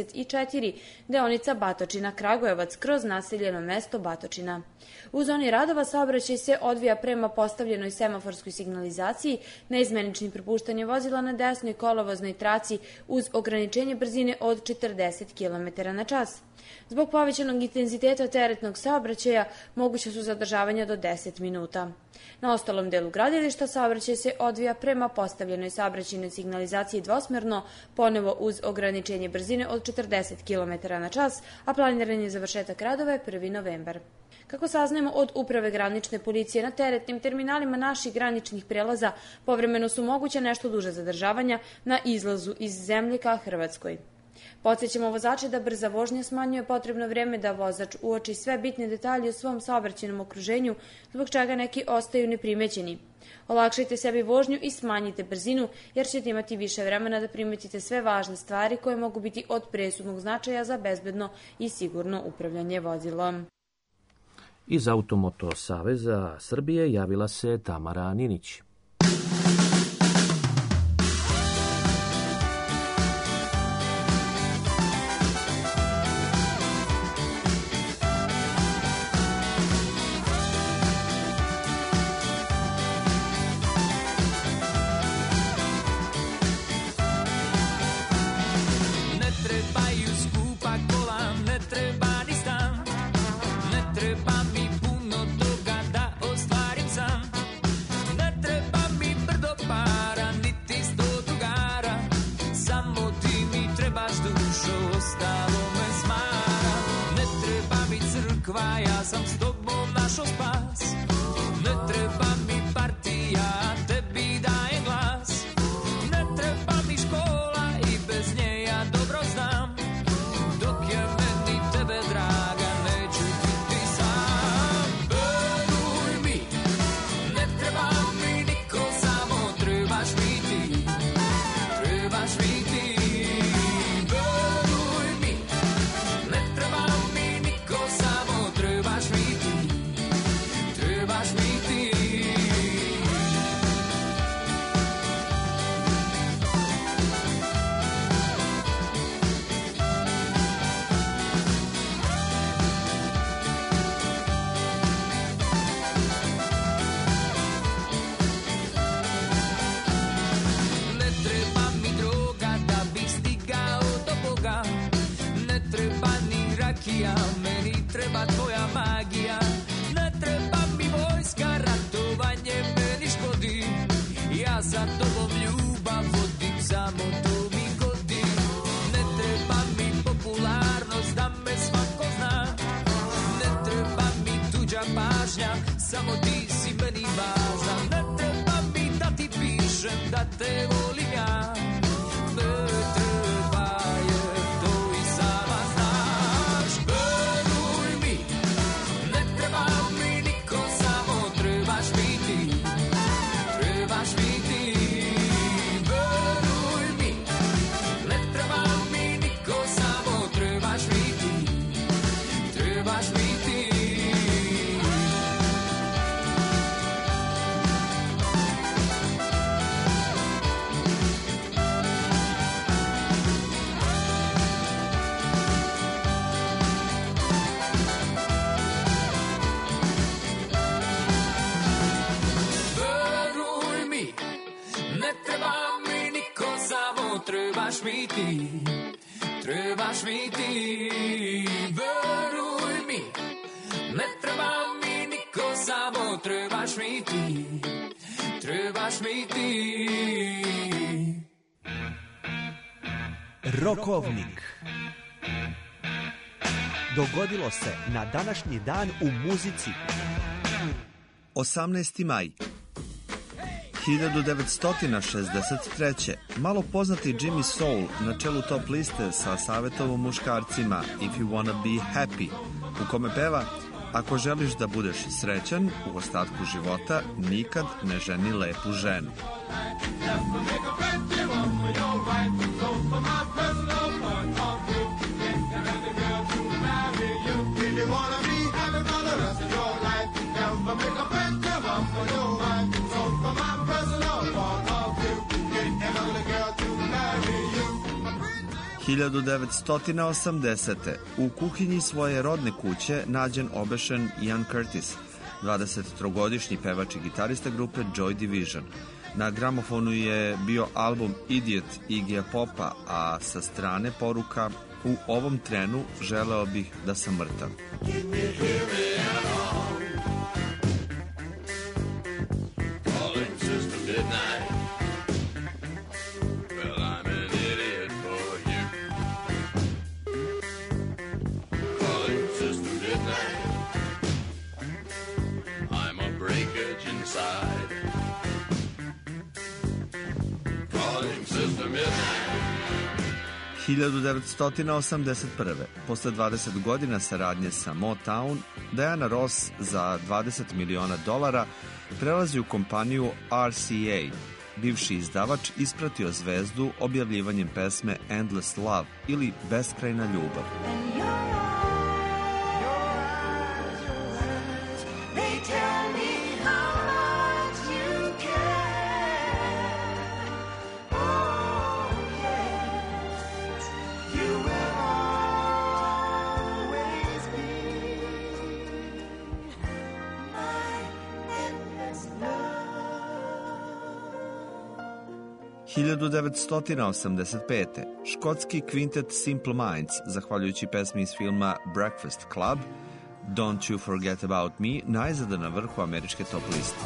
24, deonica Batočina-Kragujevac kroz naseljeno mesto Batočina. U zoni radova saobraćaj se odvija prema postavljenoj semaforskoj signalizaciji na izmeničnim prepuštanjem vozila na desnoj kolovoznoj traci uz ograničenje brzine od 40 km na čas. Zbog povećanog intenziteta teretnog saobraćaja moguće su zadržavanja do 10 minuta. Na ostalom delu gradilišta saobraćaj se odvija prema postavljenoj saobraćajnoj signalizaciji dvosmerno, ponovo uz ograničenje brzine od 40 km na čas, a planiran je završetak radova je 1. novembar. Kako saznajemo od Uprave granične policije, na teretnim terminalima naših graničnih prelaza povremeno su moguće nešto duže zadržavanja na izlazu iz zemlje ka Hrvatskoj. Podsjećamo vozače da brza vožnja smanjuje potrebno vrijeme da vozač uoči sve bitne detalje u svom saobraćajnom okruženju, zbog čega neki ostaju neprimećeni. Olakšajte sebi vožnju i smanjite brzinu, jer ćete imati više vremena da primetite sve važne stvari koje mogu biti od presudnog značaja za bezbedno i sigurno upravljanje vozilom. Iz Automoto Saveza Srbije javila se Tamara Ninić. Ja sam s tobom našo spas. Ne treba mi partija, tebi daje glas. Ne treba mi škola i bez nje ja dobro znam. Dok je meni tebe draga, neću biti sam. Veruj mi, ne treba mi niko, samo trebaš mi ti. Trebaš mi ti. Veruj mi, ne treba mi niko, samo trebaš mi ti, trebaš mi ti. Ne treba mi droga da bih stigao do Boga. Ne treba ni rakija, meni treba tvoja magija. Ne treba mi vojska, ratovanje meni škodi. Ja za tobom ljubav vodim, samo to mi godi. Ne treba mi popularnost, da me svako zna. Ne treba mi tuđa pažnja, samo ti si meni važna. Ne treba mi da ti pišem da te volim ja. Ne treba, jer to i sama znaš. Veruj mi, ne treba mi niko, samo trebaš mi ti. Trebaš mi ti. Veruj mi, ne treba mi niko, samo trebaš mi ti. Trebaš mi ti. mi ti, trebaš mi ti, veruj mi, ne treba mi niko, samo trebaš mi ti, trebaš mi ti. Rokovnik. Dogodilo se na današnji dan u muzici. 18. maj 1963. Malo poznati Jimmy Soul na čelu top liste sa savjetovom muškarcima If You Wanna Be Happy, u kome peva: ako želiš da budeš srećan u ostatku života, nikad ne ženi lepu ženu. Never make a picture for your wife. So for my personal point of view, get another girl to marry you. 1980. U kuhinji svoje rodne kuće nađen obešen Ian Curtis, 23-godišnji pevač i gitarista grupe Joy Division. Na gramofonu je bio album Idiot Iggyja Popa, a sa strane poruka: u ovom trenu želeo bih da sam mrtav. – 1981. Posle 20 godina saradnje sa Motown, Diana Ross za $20 miliona prelazi u kompaniju RCA. Bivši izdavač ispratio zvezdu objavljivanjem pesme Endless Love ili Beskrajna ljubav. – 1985. Škotski kvintet Simple Minds, zahvaljujući pesmi iz filma Breakfast Club, Don't You Forget About Me, najzada na vrhu američke top liste.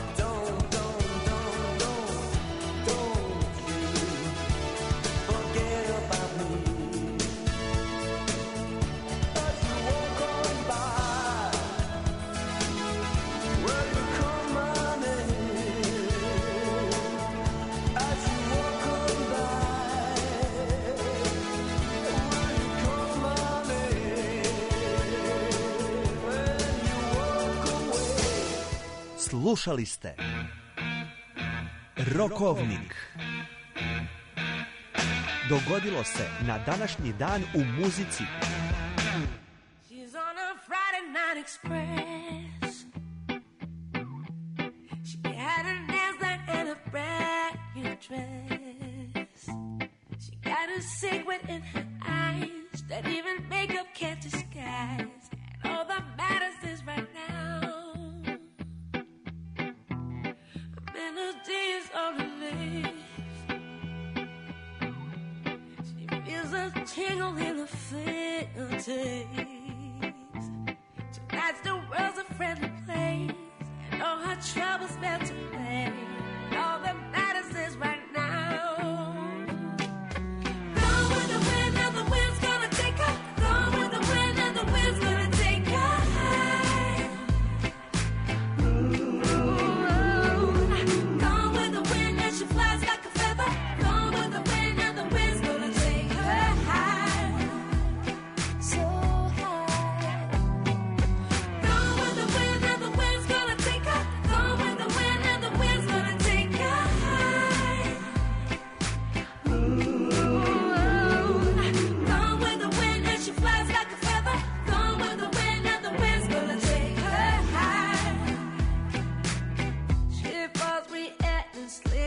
Slušali ste Rokovnik. Dogodilo se na današnji dan u muzici. She's on a Friday night express. She had a dancer and a brand new dress. She got a secret in her eyes that even makeup can't disguise. And all that matters is right now. Melodies on the lips. She feels a tingle in her fingertips. Tonight's the world's a friendly place, and all her troubles melt away. All that matters is right now. Gone with the wind, and the wind's gonna take her. Gone with the wind, and the wind's gonna take her high. She flies like a feather, gone with the wind, and the wind's gonna take her high, so high. Gone with the wind, and the wind's gonna take her. Gone with the wind, and the wind's gonna take her high. Ooh, gone with the wind, and she flies like a feather. Gone with the wind, and the wind's gonna take her high. She falls relentlessly.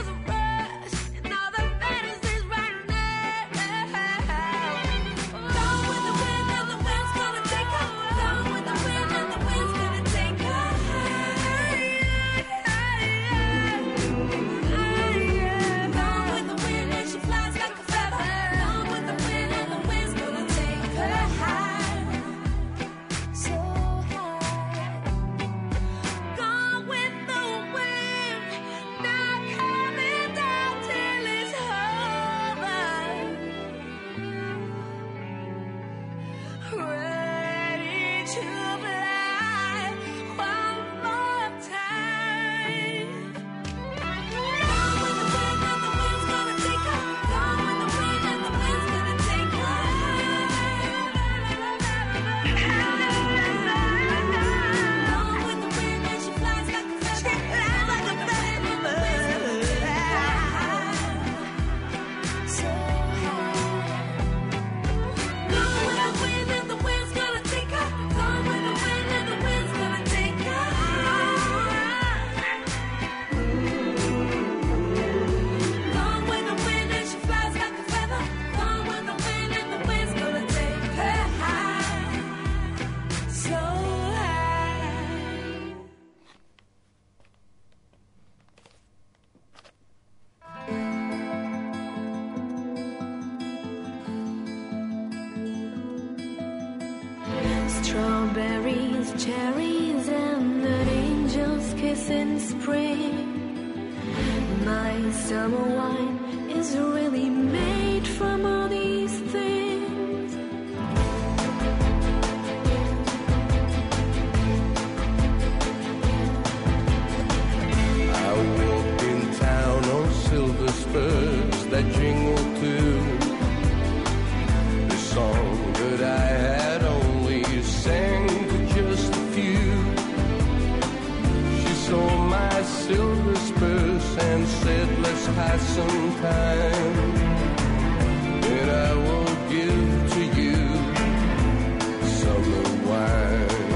Gone summer wine is really made from all these things. I walk in town on silver spurs that jingle too. The song that I had only sang to just a few. She saw my silver spurs and said, let's pass some time. And I will give to you summer wine.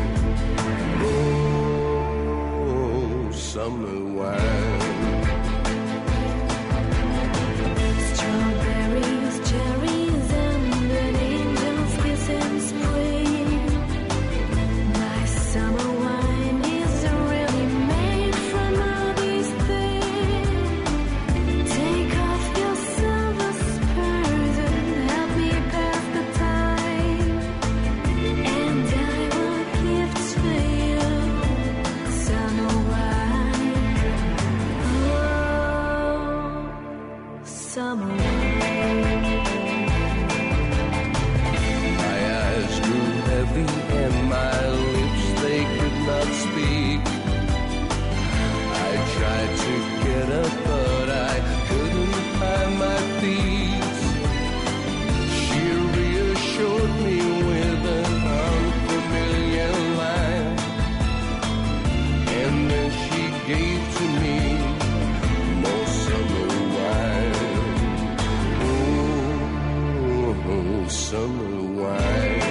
Oh, summer wine. Strawberries, cherries, and an angel's kiss in spring. My summer wine is really made from all these things. Take off your silver spurs and help me pass the time. And I will give to you summer wine. Oh, summer wine. My eyes grew heavy and my lips, they could not speak. I tried to get up, but I couldn't find my feet. She reassured me with an unfamiliar line, and then she gave to me more summer wine. Oh, summer wine.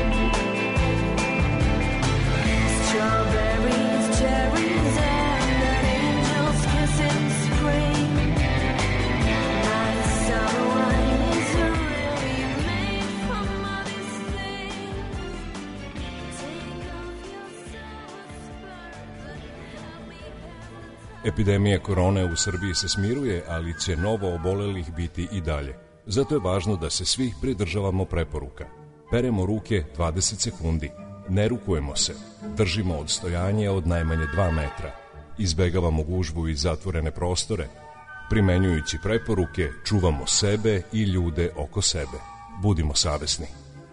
Strawberries, cherries, and an angel's kiss in spring. My summer wine is really made from all these things. Take off your silver spurs and help me pass. Epidemija korone u Srbiji se smiruje, ali će novo obolelih biti i dalje. Zato je važno da se svi pridržavamo preporuka. Peremo ruke 20 sekundi, ne rukujemo se, držimo odstojanje od najmanje 2 metra, izbegavamo gužvu i zatvorene prostore. Primenjujući preporuke, čuvamo sebe i ljude oko sebe. Budimo savesni.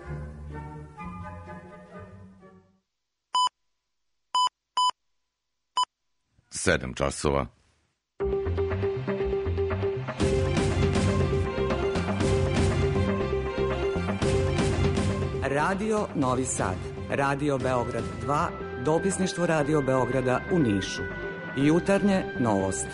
Sedam časova. Radio Novi Sad, Radio Beograd 2, dopisništvo Radio Beograda u Nišu. Jutarnje novosti.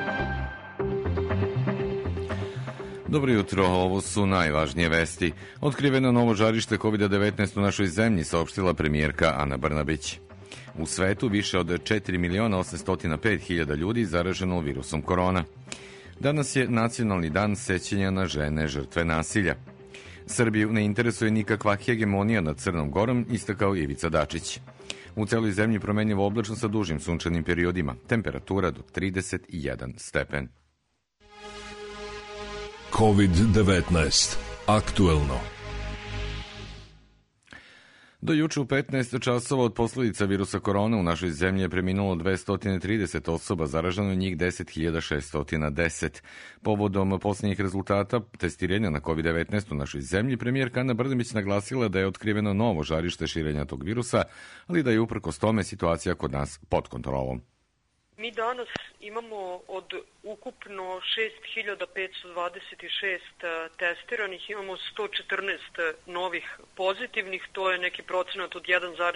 Dobro jutro, ovo su najvažnije vesti. Otkriveno novo žarište COVID-19 u našoj zemlji, saopštila premijerka Ana Brnabić. U svetu više od 4.805.000 ljudi zaraženo virusom korona. Danas je nacionalni dan sećanja na žene žrtve nasilja. Srbiju ne interesuje nikakva hegemonija nad Crnom Gorom, istakao Ivica Dačić. U celoj zemlji promenljivo oblačno sa dužim sunčanim periodima. Temperatura do 31 stepen. COVID-19. Aktuelno. Do juče u 15 časova od posledica virusa korona u našoj zemlji je preminulo 230 osoba, zaraženo njih 10.610. Povodom posljednjih rezultata testiranja na COVID-19 u našoj zemlji, premijerka Ana Brnabić naglasila da je otkriveno novo žarište širenja tog virusa, ali da je uprkos tome situacija kod nas pod kontrolom. Mi danas imamo od ukupno 6.526 testiranih, imamo 114 novih pozitivnih, to je neki procenat od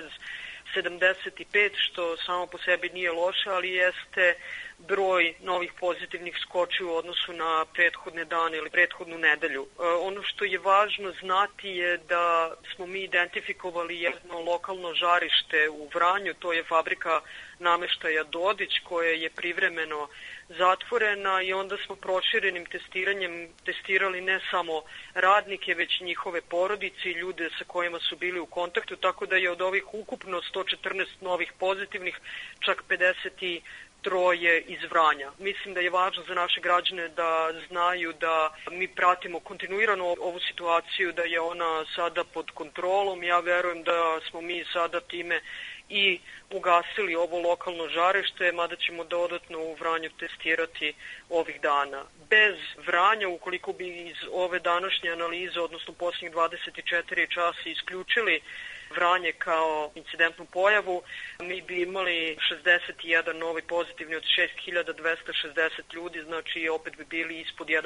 1,75, što samo po sebi nije loše, ali jeste broj novih pozitivnih skočio u odnosu na prethodne dane ili prethodnu nedelju. Ono što je važno znati je da smo mi identifikovali jedno lokalno žarište u Vranju, to je fabrika nameštaja Dodić koja je privremeno zatvorena i onda smo proširenim testiranjem testirali ne samo radnike, već njihove porodice i ljude sa kojima su bili u kontaktu, tako da je od ovih ukupno 114 novih pozitivnih, čak 53 iz Vranja. Mislim da je važno za naše građane da znaju da mi pratimo kontinuirano ovu situaciju, da je ona sada pod kontrolom. Ja verujem da smo mi sada time i ugasili ovo lokalno žarište, mada ćemo dodatno u Vranju testirati ovih dana. Bez Vranja, ukoliko bi iz ove današnje analize, odnosno posljednjih 24 časa isključili Vranje kao incidentnu pojavu, mi bi imali 61 novi pozitivni od 6260 ljudi, znači opet bi bili ispod 1%,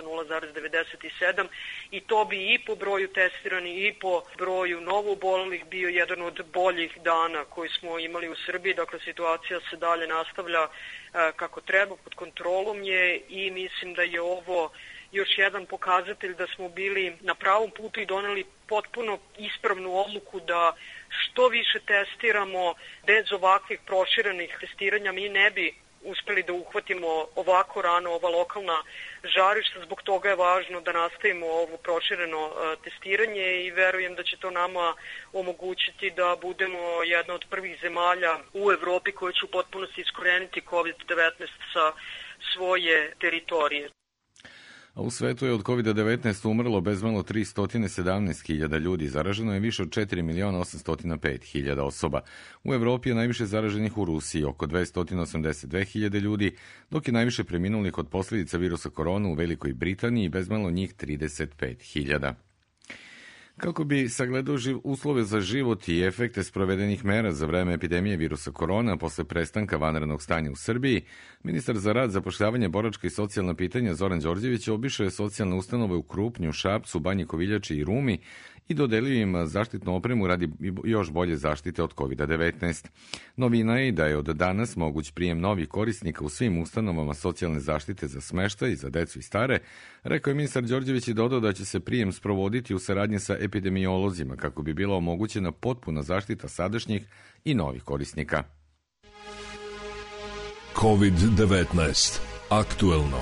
0,97, i to bi i po broju testirani i po broju novoobolelih bio jedan od boljih dana koji smo imali u Srbiji. Dakle, situacija se dalje nastavlja kako treba, pod kontrolom je, i mislim da je ovo još jedan pokazatelj da smo bili na pravom putu i doneli potpuno ispravnu odluku da što više testiramo. Bez ovakvih proširenih testiranja mi ne bi uspeli da uhvatimo ovako rano ova lokalna žarišta. Zbog toga je važno da nastavimo ovo prošireno testiranje i verujem da će to nama omogućiti da budemo jedna od prvih zemalja u Evropi koja će u potpunosti iskoreniti COVID-19 sa svoje teritorije. A u svetu je od COVID-19 umrlo bezmalo 317.000 ljudi, zaraženo je više od 4.805.000 osoba. U Evropi je najviše zaraženih u Rusiji, oko 282.000 ljudi, dok je najviše preminulih od posljedica virusa korona u Velikoj Britaniji, bezmalo njih 35.000. Kako bi sagledao uslove za život i efekte sprovedenih mera za vreme epidemije virusa korona posle prestanka vanrednog stanja u Srbiji, ministar za rad, zapošljavanje, boračka i socijalna pitanja Zoran Đorđević obišao je socijalne ustanove u Krupnju, Šapcu, Banji Koviljači i Rumi i dodelio im zaštitnu opremu radi još bolje zaštite od COVID-19. Novina je da je od danas moguć prijem novih korisnika u svim ustanovama socijalne zaštite za smeštaj i za decu i stare, rekao je ministar Đorđević i dodao da će se prijem sprovoditi u saradnji sa epidemiolozima kako bi bila omogućena potpuna zaštita sadašnjih i novih korisnika. COVID-19. Aktuelno.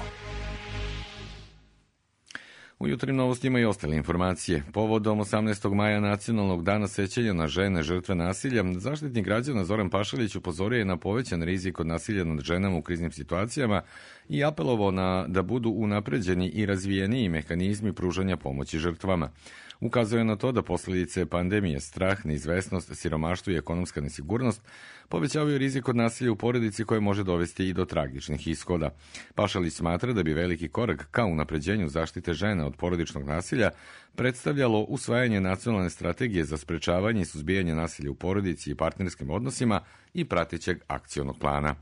U jutrim novostima i ostale informacije. Povodom 18. maja nacionalnog dana sećanja na žene žrtve nasilja, Zaštitnik građana Zoran Pašalić upozorio je na povećan rizik od nasilja nad ženama u kriznim situacijama i apelovao da budu unapređeni i razvijeniji mehanizmi pružanja pomoći žrtvama. Ukazao je na to da posljedice pandemije, strah, neizvesnost, siromaštvo i ekonomska nesigurnost povećavaju rizik od nasilja u porodici koje može dovesti i do tragičnih ishoda. Pašalić smatra da bi veliki korak ka unapređenju zaštite žena od porodičnog nasilja predstavljalo usvajanje nacionalne strategije za sprečavanje i suzbijanje nasilja u porodici i partnerskim odnosima i pratećeg akcionog plana.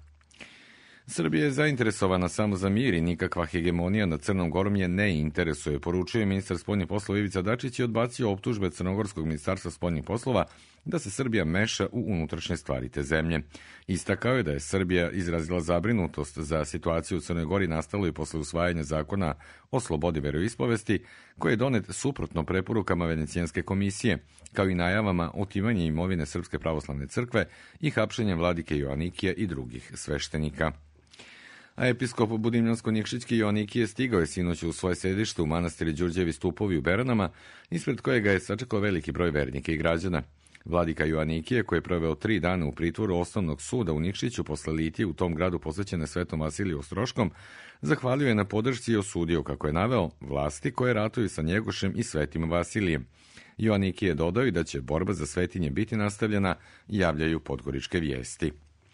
Srbija je zainteresovana samo za mir i nikakva hegemonija nad Crnom Gorom je ne interesuje, poručuje ministar spoljnih poslova Ivica Dačić i odbacio optužbe Crnogorskog ministarstva spoljnih poslova da se Srbija meša u unutrašnje stvari te zemlje. Istakao je da je Srbija izrazila zabrinutost za situaciju u Crnoj Gori nastalu i posle usvajanja zakona o slobodi veroispovesti, koji je donet suprotno preporukama Venecijanske komisije, kao i najavama otimanja imovine Srpske pravoslavne crkve i hapšenjem vladike Joanikija i drugih sveštenika. A episkop Budimljansko-Nikšićki Joanikije stigao je sinoć u svoje sedište u manastiri Đurđevi stupovi u Beranama, ispred kojega je sačekao veliki broj vernika i građana. Vladika Joanikije, koji je proveo 3 dana u pritvoru osnovnog suda u Nikšiću posle litije u tom gradu posvećene Svetom Vasiliju Ostroškom, zahvalio je na podršci i osudio, kako je naveo, vlasti koje ratuju sa Njegošem i Svetim Vasilijem. Joanikije dodao i da će borba za svetinje biti nastavljena, javljaju podgoričke vijesti.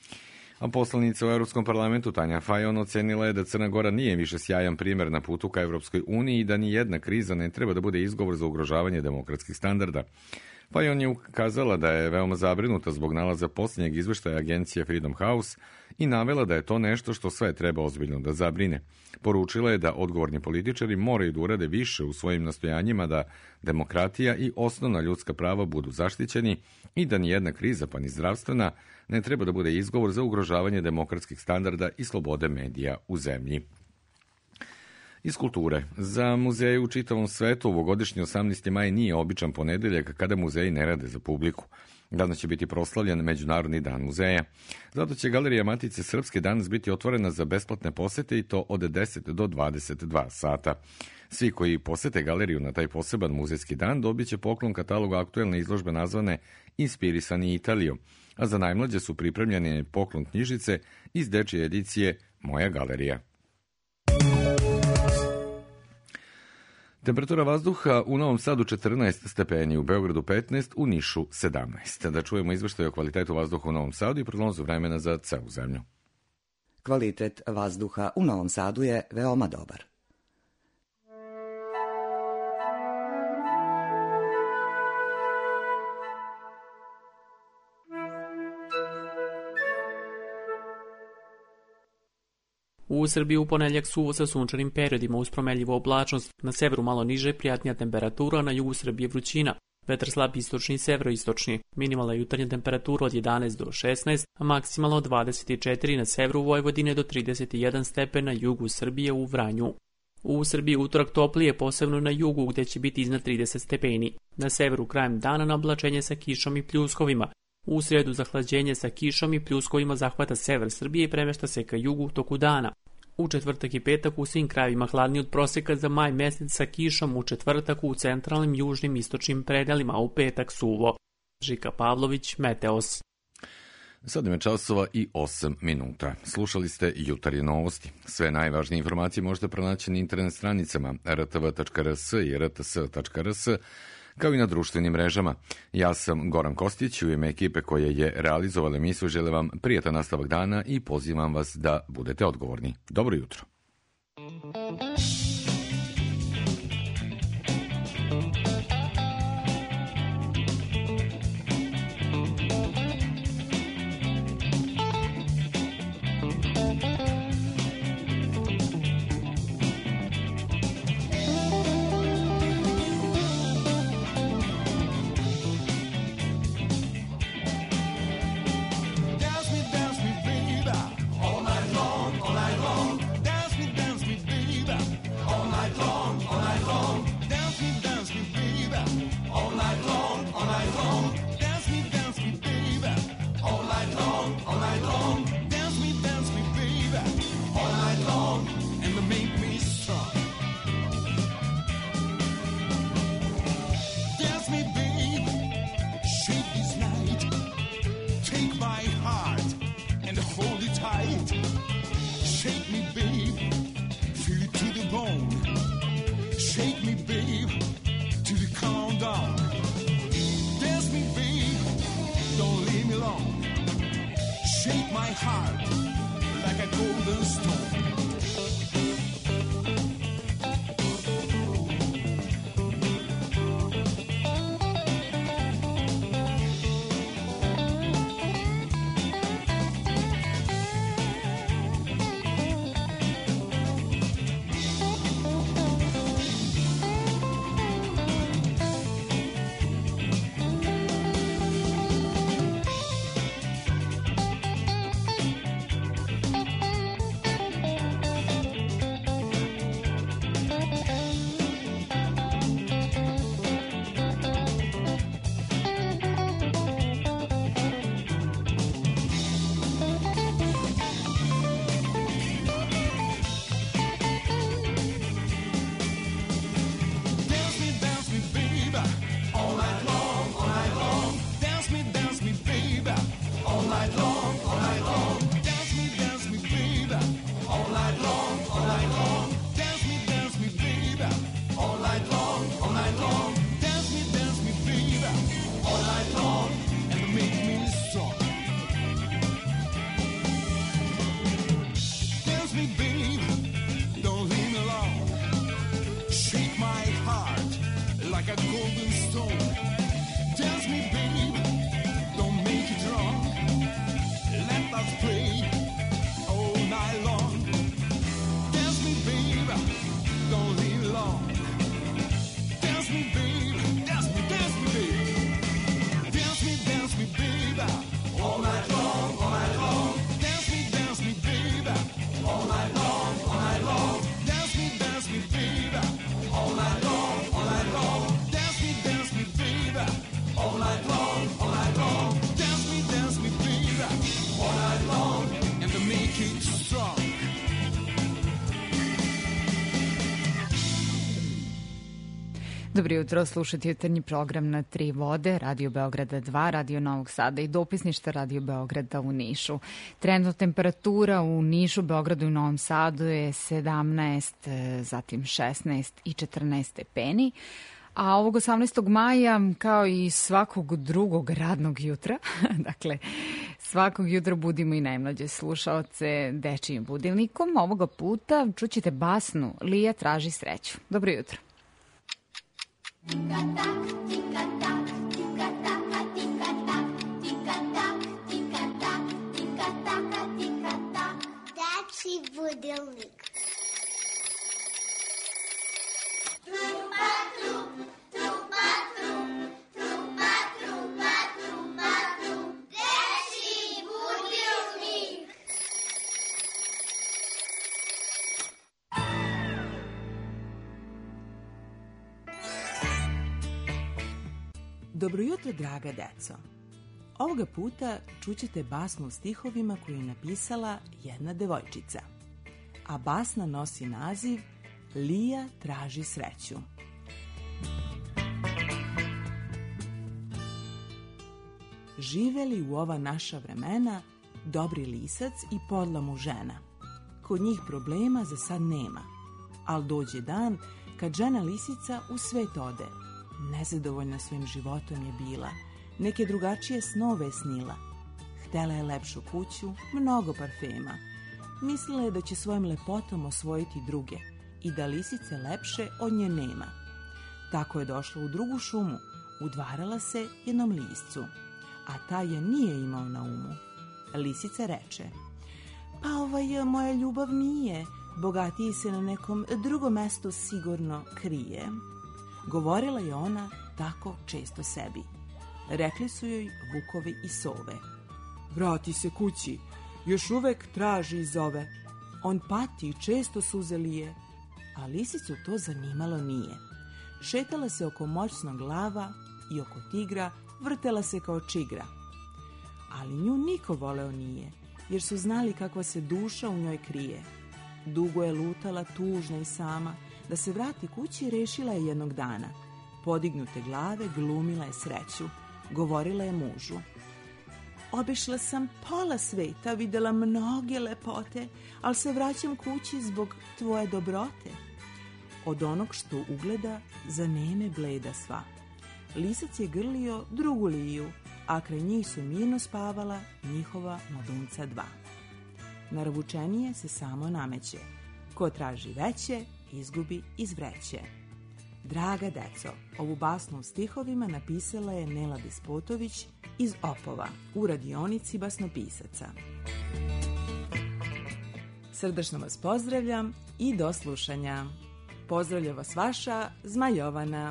A poslanica u Europskom parlamentu Tanja Fajon ocenila je da Crna Gora nije više sjajan primjer na putu ka Evropskoj uniji i da ni jedna kriza ne treba da bude izgovor za ugrožavanje demokratskih standarda. Fajon je ukazala da je veoma zabrinuta zbog nalaza posljednjeg izveštaja agencije Freedom House i navela da je to nešto što sve treba ozbiljno da zabrine. Poručila je da odgovorni političari moraju da urade više u svojim nastojanjima da demokratija i osnovna ljudska prava budu zaštićeni i da nijedna kriza, pa ni zdravstvena, ne treba da bude izgovor za ugrožavanje demokratskih standarda i slobode medija u zemlji. Iz kulture. Za muzeje u čitavom svetu ovogodišnji 18. maj nije običan ponedeljak kada muzeji ne rade za publiku. Danas će biti proslavljen Međunarodni dan muzeja. Zato će Galerija Matice Srpske danas biti otvorena za besplatne posete i to od 10 do 22 sata. Svi koji posete galeriju na taj poseban muzejski dan dobit će poklon kataloga aktuelne izložbe nazvane Inspirisani Italijom, a za najmlađe su pripremljene poklon knjižice iz dečje edicije Moja galerija. Temperatura vazduha u Novom Sadu 14 stepeni, u Beogradu 15, u Nišu 17. Da čujemo izveštaj o kvalitetu vazduha u Novom Sadu i prognozu vremena za celu zemlju. Kvalitet vazduha u Novom Sadu je veoma dobar. U Srbiji u ponedjeljak suvo sa sunčanim periodima uz promenljivu oblačnost, na severu malo niže, prijatnija temperatura, na jugu Srbije vrućina. Vetar slab istočni i severoistočni. Minimalna jutarnja temperatura od 11 do 16, a maksimalno od 24 na severu Vojvodine do 31 stepen na jugu Srbije u Vranju. U Srbiji utorak toplije, posebno na jugu gdje će biti iznad 30 stepeni. Na severu krajem dana na oblačenje sa kišom i pljuskovima. U srijedu zahlađenje sa kišom i pljuskovima zahvata sever Srbije i premešta se ka jugu u toku dana. U četvrtak i petak u svim krajevima hladniji od prosjeka za maj mjesec sa kišom, u četvrtak u centralnim, južnim, istočnim predelima, a u petak suvo. Žika Pavlović, Meteos. Sad je časova i 8 minuta. Slušali ste Jutarnje novosti. Sve najvažnije informacije možete pronaći na internet stranicama rtv.rs i rts.rs, kao i na društvenim mrežama. Ja sam Goran Kostić, u ime ekipe koja je realizovala emisiju želim vam prijatan nastavak dana i pozivam vas da budete odgovorni. Dobro jutro. Dance me, baby, all night long, Dobro jutro, slušati jutarnji program na Tri vode, Radio Beograda 2, Radio Novog Sada i dopisništva Radio Beograda u Nišu. Trenutna temperatura u Nišu, Beogradu i Novom Sadu je 17, zatim 16 i 14 stepeni. A ovog 18. maja, kao i svakog drugog radnog jutra, dakle, svakog jutra budimo i najmlađe slušaoce dečijim budilnikom. Ovoga puta čućete basnu Lija traži sreću. Dobro jutro. Dečiji budilnik. Dobro jutro, draga deco. Ovoga puta čućete basnu u stihovima koju je napisala jedna devojčica. A basna nosi naziv Lija traži sreću. Živeli u ova naša vremena dobri lisac i podla mu žena. Kod njih problema za sad nema, al dođe dan kad žena lisica u svet ode. Nezadovoljna svojim životom je bila, neke drugačije snove snila. Htela je lepšu kuću, mnogo parfema. Mislila je da će svojim lepotom osvojiti druge i da lisice lepše od nje nema. Tako je došla u drugu šumu, udvarala se jednom liscu, a taj je nije imao na umu. Lisica reče: pa moja ljubav nije, bogatiji se na nekom drugom mestu sigurno krije. Govorila je ona tako često sebi. Rekli su joj vukovi i sove: vrati se kući, još uvek traži i zove. On pati, često suze lije. A lisicu to zanimalo nije. Šetala se oko moćnog lava i oko tigra, vrtela se kao čigra. Ali nju niko voleo nije, jer su znali kakva se duša u njoj krije. Dugo je lutala tužna i sama. Da se vrati kući rešila je jednog dana. Podignute glave glumila je sreću. Govorila je mužu: obišla sam pola sveta, videla mnoge lepote, ali se vraćam kući zbog tvoje dobrote. Od onog što ugleda zaneme bleda sva. Lisac je grlio drugu liju, a kraj njih su mirno spavala njihova mladunca dva. Naravučenije se samo nameće. Ko traži veće, izgubi iz vreće. Draga deco, ovu basnu u stihovima napisala je Nela Despotović iz Opova u radionici basnopisaca. Srdačno vas pozdravljam i do slušanja. Pozdravlja vas vaša Zmajovana.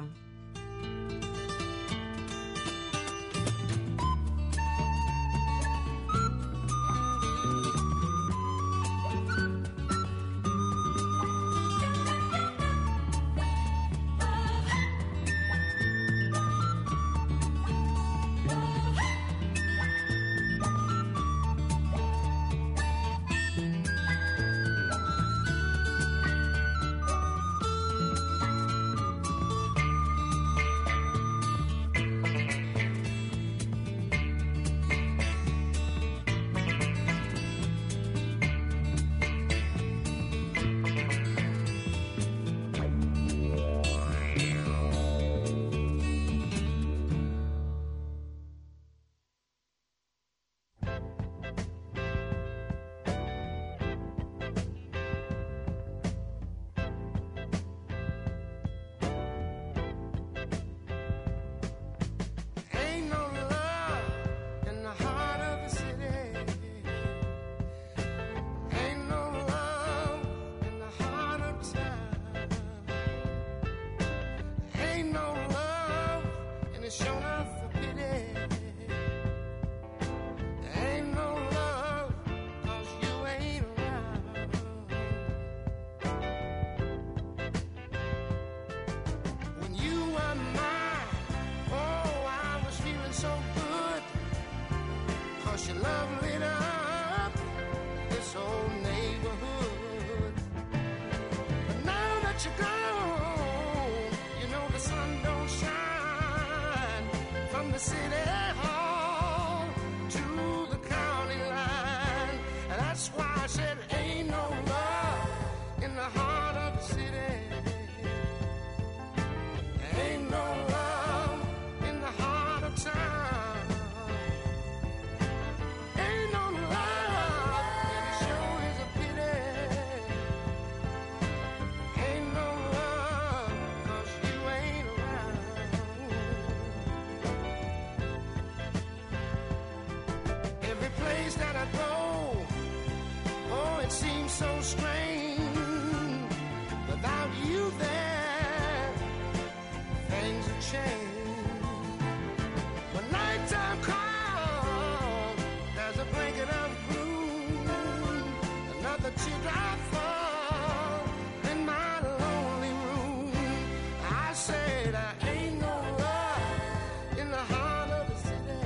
it seems so strange without you there, things have changed. When nighttime comes, there's a blanket of gloom, another teardrop falls in my lonely room. I say there ain't no love in the heart of the city.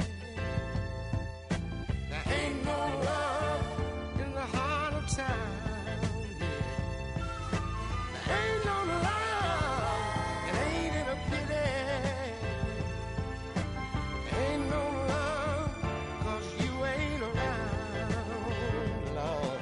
There ain't no love in the heart of town. There ain't no love, and ain't it a pity? Ain't no love, 'cause you ain't around, Lord.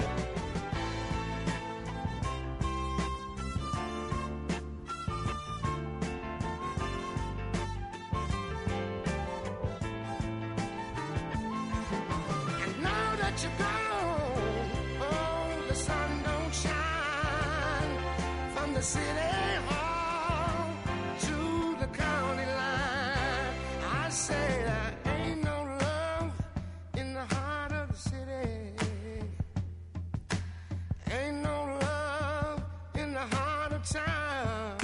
And now that you're gone, oh, the sun don't shine from the city hall to the county line. I say there ain't no love in the heart of the city. Ain't no love in the heart of town.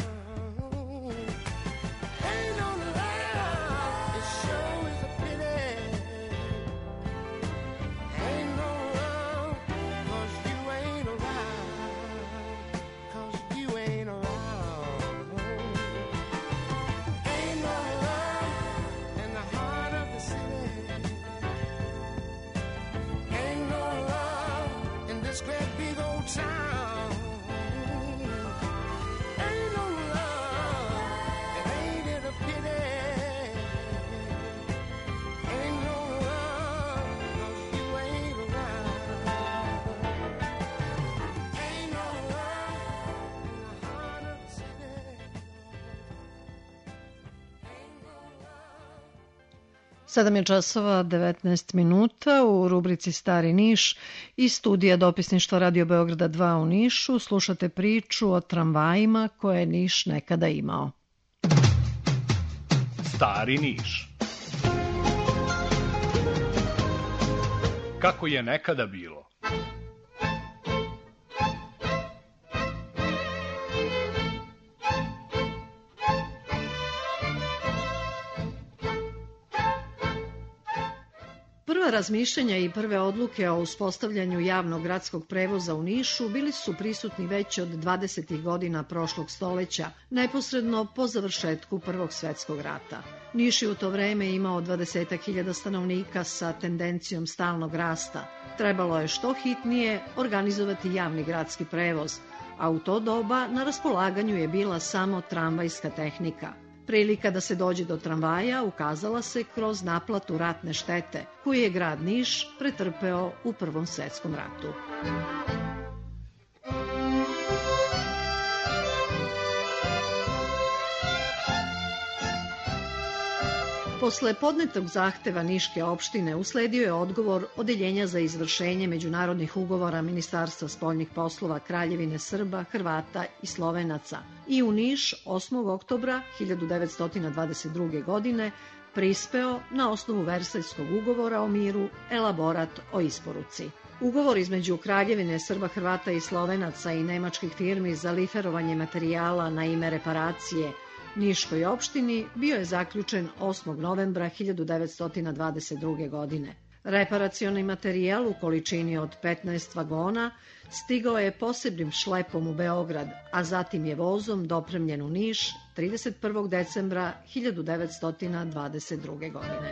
Ain't no love, it sure is a pity. Ain't no love, 'cause you ain't around, 'cause you ain't around. Ain't no love in the heart of the city. Ain't no love in this great big old town. Ain't no love, and ain't it a pity? Ain't no love, 'cause you ain't around. Ain't no love in the heart of the city. Ain't no love. 7 je časova 19 minuta u rubrici Stari Niš iz studija dopisništva Radio Beograda 2 u Nišu slušate priču o tramvajima koje je Niš nekada imao. Stari Niš. Kako je nekada bilo? Prva razmišljanja i prve odluke o uspostavljanju javnog gradskog prevoza u Nišu bili su prisutni već od 20. godina prošlog stoleća, neposredno po završetku Prvog svetskog rata. Niš je u to vreme imao 20.000 stanovnika sa tendencijom stalnog rasta. Trebalo je što hitnije organizovati javni gradski prevoz, a u to doba na raspolaganju je bila samo tramvajska tehnika. Prilika da se dođe do tramvaja ukazala se kroz naplatu ratne štete, koju je grad Niš pretrpeo u Prvom svetskom ratu. Posle podnetog zahteva Niške opštine usledio je odgovor Odeljenja za izvršenje međunarodnih ugovora Ministarstva spoljnih poslova Kraljevine Srba, Hrvata i Slovenaca i u Niš 8. oktobra 1922. godine prispeo na osnovu Versajskog ugovora o miru elaborat o isporuci. Ugovor između Kraljevine Srba, Hrvata i Slovenaca i nemačkih firmi za liferovanje materijala na ime reparacije Niškoj opštini bio je zaključen 8. novembra 1922. godine. Reparacioni materijal u količini od 15 vagona stigao je posebnim šlepom u Beograd, a zatim je vozom dopremljen u Niš 31. decembra 1922. godine.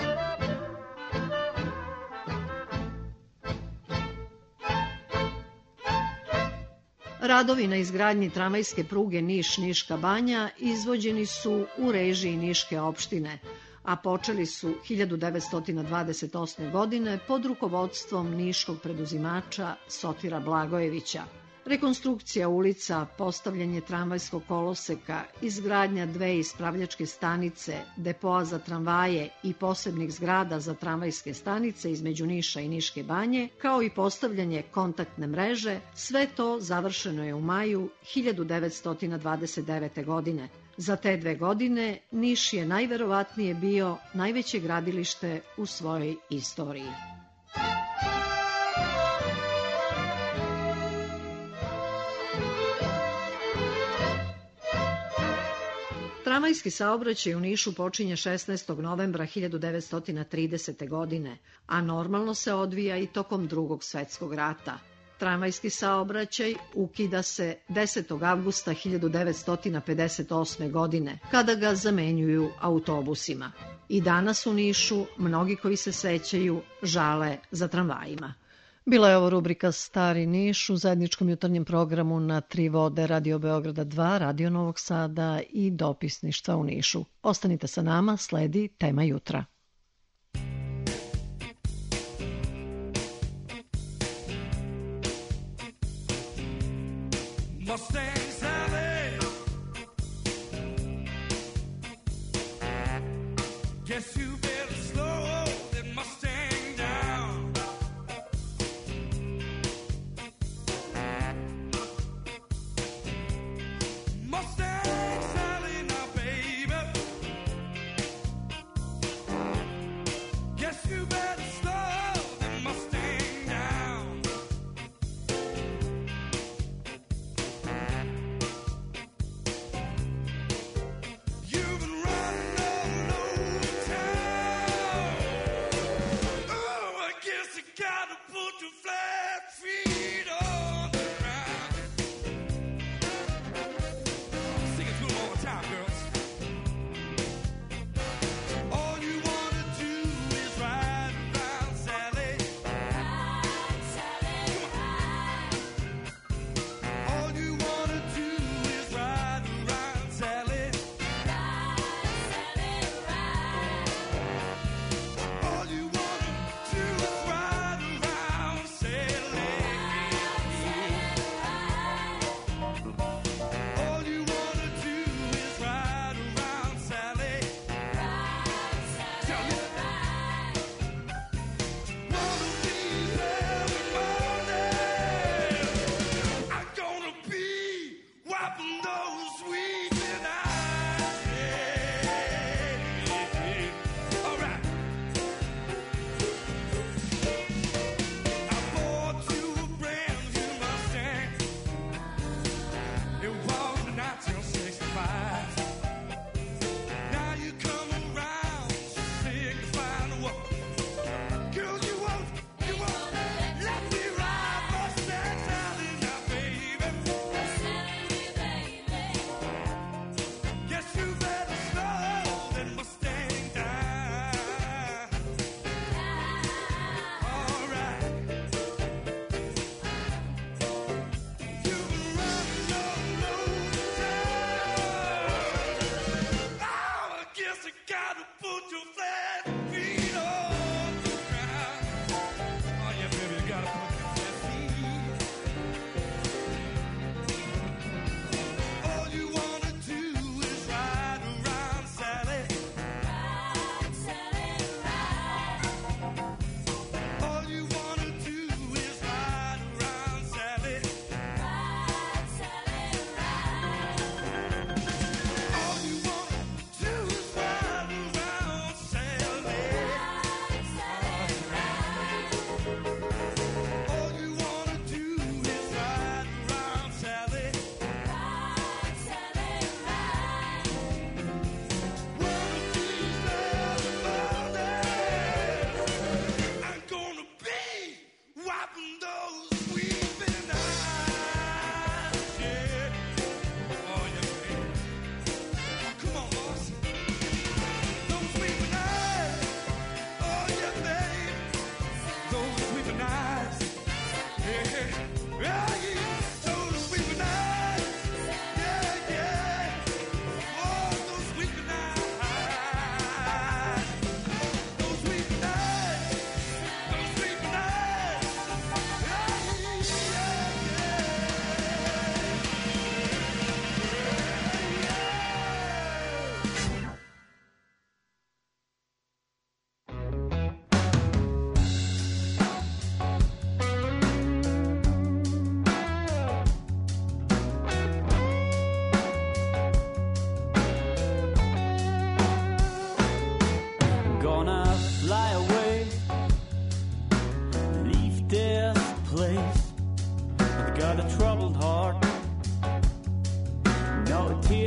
Radovi na izgradnji tramvajske pruge Niš-Niška banja izvođeni su u režiji Niške opštine, a počeli su 1928. godine pod rukovodstvom niškog preduzimača Sotira Blagojevića. Rekonstrukcija ulica, postavljanje tramvajskog koloseka, izgradnja 2 ispravljačke stanice, depoa za tramvaje i posebnih zgrada za tramvajske stanice između Niša i Niške banje, kao i postavljanje kontaktne mreže, sve to završeno je u maju 1929. godine. Za te 2 godine Niš je najverovatnije bio najveće gradilište u svojoj istoriji. Tramvajski saobraćaj u Nišu počinje 16. novembra 1930. godine, a normalno se odvija i tokom Drugog svetskog rata. Tramvajski saobraćaj ukida se 10. avgusta 1958. godine, kada ga zamenjuju autobusima. I danas u Nišu mnogi koji se sećaju žale za tramvajima. Bila je ovo rubrika Stari Niš u zajedničkom jutarnjem programu na Tri vode Radio Beograda 2, Radio Novog Sada i dopisništva u Nišu. Ostanite sa nama, sledi Tema jutra. Mustang Sally, guess you better slow that Mustang down. Mustang Sally, now baby, guess you better slow that Mustang down. You've been running all over town. Oh, I guess you gotta put your flat feet on the ground. Sing it to them all the time, girls. All you wanna do is ride around, Sally. Ride, Sally, ride. All you wanna do is ride around, Sally. All you wanna do is ride around, Sally. All you wanna do is ride around, Sally. Tell me. One of these every morning, I'm gonna be wiping those weeping eyes. Yeah. All right. I bought you a brand new Mustang. It was 1965. Now you come around signifying what? Girl, you won't let me ride Mustang Sally now, baby. Guess you better slow that Mustang down. All right. You've been running all over town. Oh, I guess I gotta put your flat feet on the ground. Oh yeah, baby, you gotta put your flat feet. All you wanna do is ride around, Sally. Ride, Sally, ride. All you wanna do is ride around, Sally. Ride, Sally, ride. All you wanna do is ride around, Sally. Ride, Sally, ride. All you wanna do is ride around, Sally. Ride, Sally, ride. One of these every morning, I'm gonna be wiping those weeping eyes. Yeah. Oh yeah, baby. Come on, boss. Those weeping eyes. Oh yeah, baby. Those weeping eyes. Yeah. Yeah, yeah. Those weeping eyes. Yeah, yeah. Oh, those weeping eyes. Those weeping eyes. Those weeping eyes. Yeah,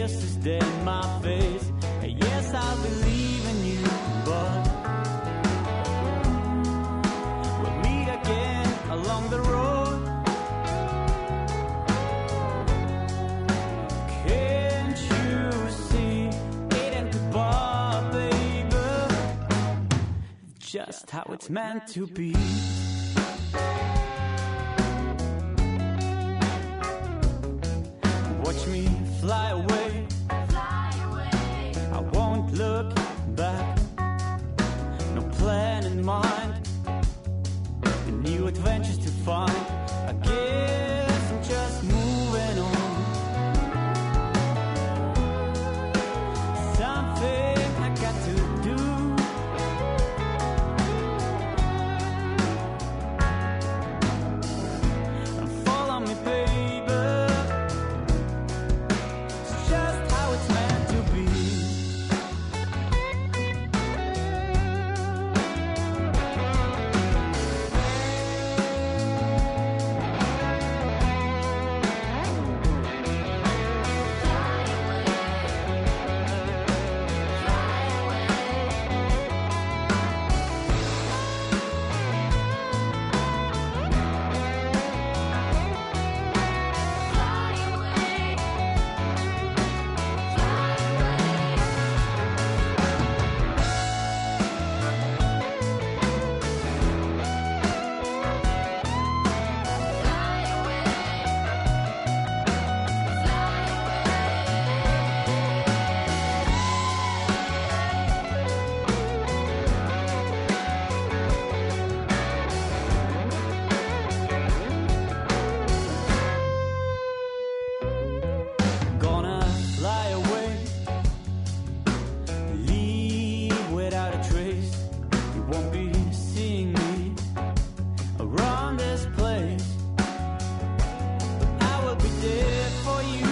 kiss is dead in my face. And yes, I believe in you, but we'll meet again along the road. Can't you see it ain't goodbye, baby? Just how it's meant to be. Watch me fly away. I won't look back. No plan in mind. New adventures to find. I guess I'm just moving on. Something I got to do. And follow me, baby. It's just how it's meant to be. Gonna fly away, leave without a trace. You won't be seeing me around this place, but I will be there for you.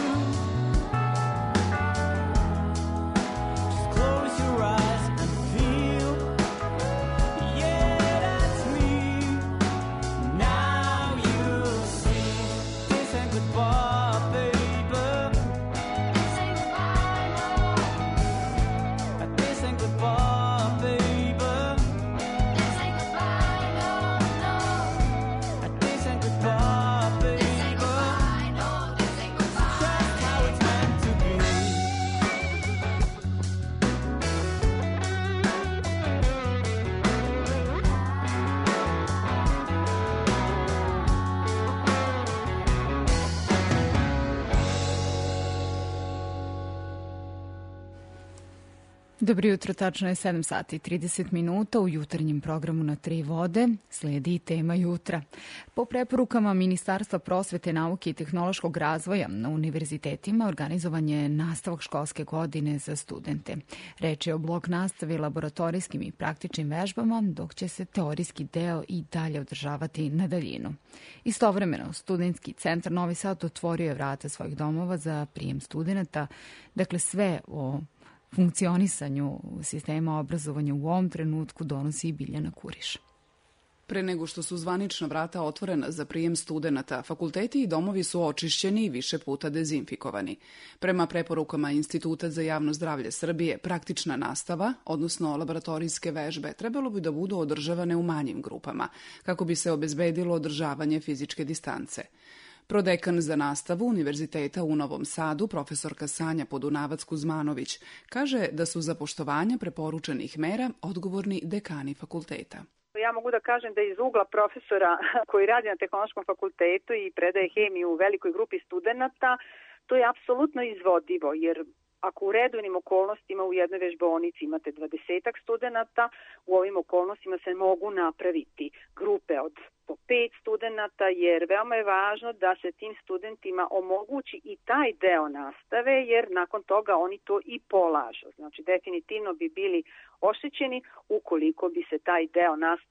Just close your eyes and feel, yeah, that's me. Now you'll see this ain't goodbye, baby. This ain't goodbye, baby. This ain't goodbye, no, no. This ain't goodbye, baby. This ain't goodbye, no, this ain't goodbye. Just how it's meant to be. Dobro jutro, tačno je 7 sati i 30 minuta. U jutarnjem programu Na tri vode slijedi i tema jutra. Po preporukama Ministarstva prosvete, nauke i tehnološkog razvoja na univerzitetima organizovan je nastavak školske godine za studente. Reč je o blok nastavi, laboratorijskim i praktičnim vežbama, dok će se teorijski deo i dalje održavati na daljinu. Istovremeno, Studentski centar Novi Sad otvorio je vrata svojih domova za prijem studenta. Dakle, sve o funkcionisanju sistema obrazovanja u ovom trenutku donosi i Biljana Kuriš. Pre nego što su zvanična vrata otvorena za prijem studenata, fakulteti i domovi su očišćeni i više puta dezinfikovani. Prema preporukama Instituta za javno zdravlje Srbije, praktična nastava, odnosno laboratorijske vežbe, trebalo bi da budu održavane u manjim grupama, kako bi se obezbedilo održavanje fizičke distance. Prodekan za nastavu Univerziteta u Novom Sadu, profesorka Sanja Podunavac-Kuzmanović, kaže da su za poštovanje preporučenih mera odgovorni dekani fakulteta. Ja mogu da kažem da iz ugla profesora koji radi na Tehnološkom fakultetu i predaje hemiju u velikoj grupi studenata, to je apsolutno izvodivo, jer ako u redovnim okolnostima u jednoj vežbaonici imate 20 studenata, u ovim okolnostima se mogu napraviti grupe od po 5 studenata, jer veoma je važno da se tim studentima omogući i taj deo nastave, jer nakon toga oni to i polažu. Znači, definitivno bi bili oštećeni ukoliko bi se taj deo nastave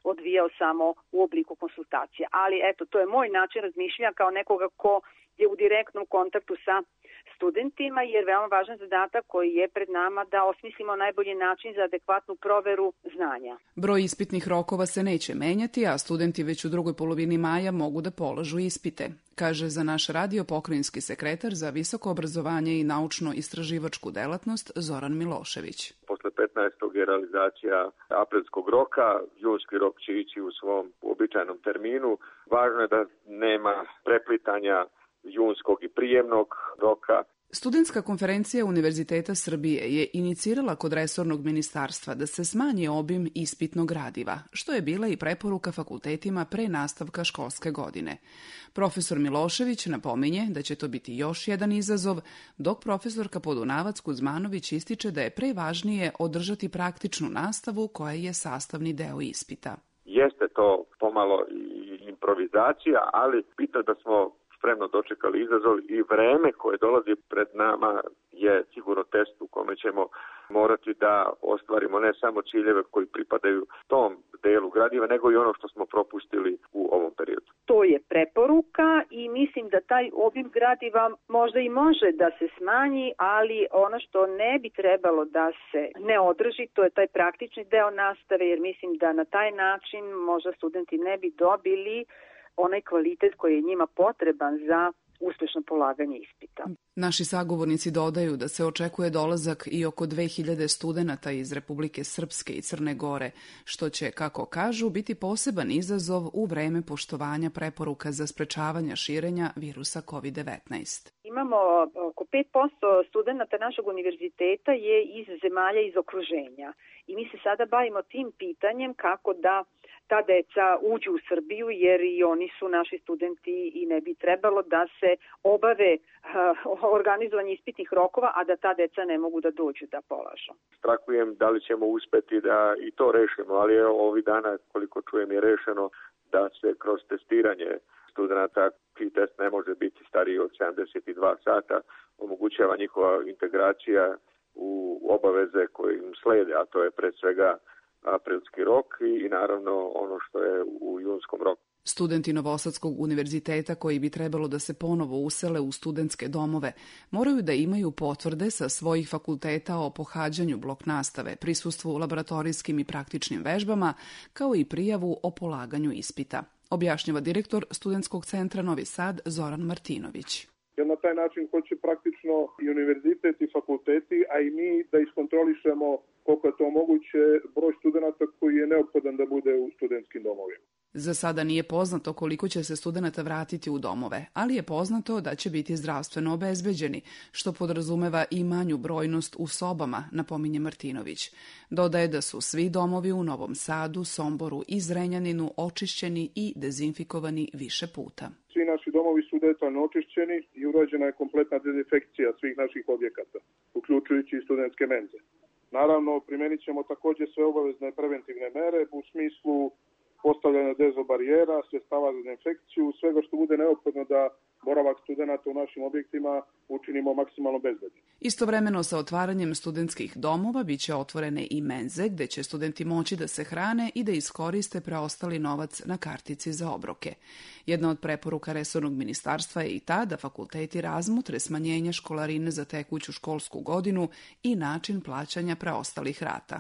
odvijao samo u obliku konsultacije. Ali eto, to je moj način razmišljanja kao nekoga ko je u direktnom kontaktu sa studentima, jer veoma važan zadatak koji je pred nama da osmislimo najbolji način za adekvatnu proveru znanja. Broj ispitnih rokova se neće menjati, a studenti već u drugoj polovini maja mogu da polažu ispite, kaže za naš radio pokrajinski sekretar za visoko obrazovanje i naučno-istraživačku delatnost Zoran Milošević. Posle 15. je realizacija aprilskog roka, junski rok će ići u svom uobičajenom terminu. Važno je da nema preplitanja junskog i prijemnog roka. Studentska konferencija Univerziteta Srbije je inicirala kod resornog ministarstva da se smanji obim ispitnog gradiva, što je bila i preporuka fakultetima pre nastavka školske godine. Profesor Milošević napominje da će to biti još jedan izazov, dok profesorka Podunavac-Kuzmanović ističe da je prevažnije održati praktičnu nastavu koja je sastavni deo ispita. Jeste to pomalo i improvizacija, ali bitno da smo spremno dočekali izazov i vreme koje dolazi pred nama je sigurno test u kome ćemo morati da ostvarimo ne samo ciljeve koji pripadaju tom delu gradiva, nego i ono što smo propustili u ovom periodu. To je preporuka i mislim da taj obim gradiva možda i može da se smanji, ali ono što ne bi trebalo da se ne održi, to je taj praktični deo nastave, jer mislim da na taj način možda studenti ne bi dobili onaj kvalitet koji je njima potreban za uspešno polaganje ispita. Naši sagovornici dodaju da se očekuje dolazak i oko 2000 studenata iz Republike Srpske i Crne Gore, što će, kako kažu, biti poseban izazov u vreme poštovanja preporuka za sprečavanje širenja virusa COVID-19. Imamo oko 5% studenata našeg univerziteta je iz zemalja iz okruženja i mi se sada bavimo tim pitanjem kako da ta deca uđu u Srbiju, jer i oni su naši studenti i ne bi trebalo da se obave organizovanje ispitnih rokova, a da ta deca ne mogu da dođu da polažu. Strahujem da li ćemo uspeti da i to rešimo, ali ovih dana, koliko čujem, je rešeno da se kroz testiranje studenta, čiji test ne može biti stariji od 72 sata, omogućava njihova integracija u obaveze koje im slede, a to je pre svega aprilski rok i naravno ono što je u junskom roku. Studenti Novosadskog univerziteta koji bi trebalo da se ponovo usele u studentske domove moraju da imaju potvrde sa svojih fakulteta o pohađanju blok nastave, prisustvu laboratorijskim i praktičnim vežbama, kao i prijavu o polaganju ispita, objašnjava direktor Studentskog centra Novi Sad Zoran Martinović. Jer na taj način hoće praktično i univerzitet i fakulteti, a i mi da iskontrolišemo koliko je to moguće broj studenta koji je neophodan da bude u studentskim domovima. Za sada nije poznato koliko će se studenata vratiti u domove, ali je poznato da će biti zdravstveno obezbeđeni, što podrazumeva i manju brojnost u sobama, napominje Martinović. Dodaje da su svi domovi u Novom Sadu, Somboru i Zrenjaninu očišćeni i dezinfikovani više puta. Svi naši domovi su detaljno očišćeni i urađena je kompletna dezinfekcija svih naših objekata, uključujući i studentske menze. Naravno, primenit ćemo takođe sve obavezne preventivne mere u smislu postavljanja dezobarijera, sredstava za dezinfekciju, svega što bude neophodno da boravak studenta u našim objektima učinimo maksimalno bezbednim. Istovremeno sa otvaranjem studentskih domova biće otvorene i menze gde će studenti moći da se hrane i da iskoriste preostali novac na kartici za obroke. Jedna od preporuka resornog ministarstva je i ta da fakulteti razmotre smanjenje školarine za tekuću školsku godinu i način plaćanja preostalih rata.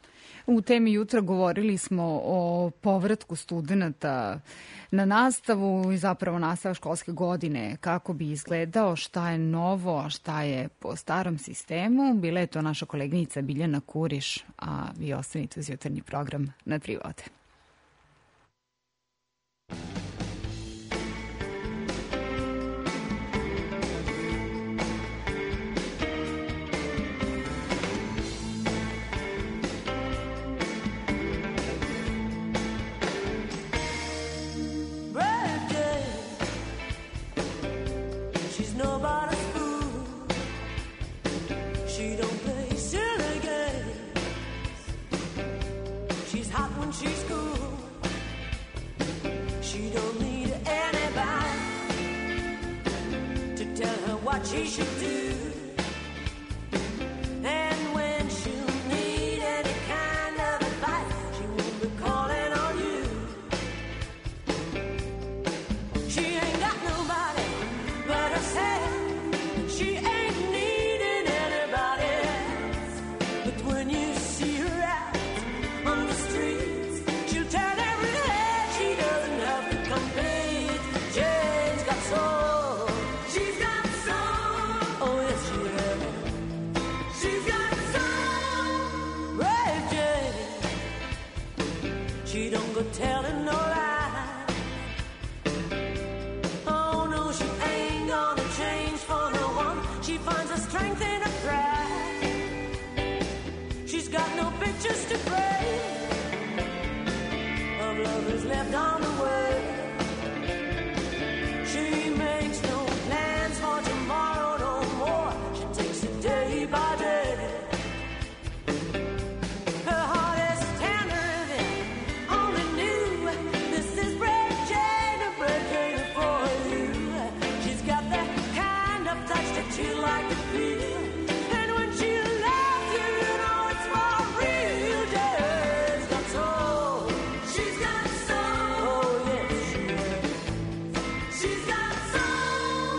U temi jutra govorili smo o povratku studenta na nastavu i zapravo nastavu školske godine, kako bi izgledao, šta je novo, a šta je po starom sistemu. Bila je to naša koleginica Biljana Kuriš, a vi ostanite uz jutarnji program na 3 vode. She's cool. She don't need anybody to tell her what she should do. And when she'll need any kind of advice, she won't be calling on you. soul. She's got soul. Oh yes, she has. She's got soul. Ray J. She don't go telling no lie. Oh no, she ain't gonna change for no one. She finds her strength in her pride. She's got no pictures to frame. Her love is left on the way. She makes no plans for tomorrow no more. She takes it day by day. Her heart is tender than only knew. This is Ray Jane, a Ray Jane for you. She's got that kind of touch that you like to feel. And when she loves you, you know it's for real. She's got soul. She's got soul. Oh yes, she has. She's got soul.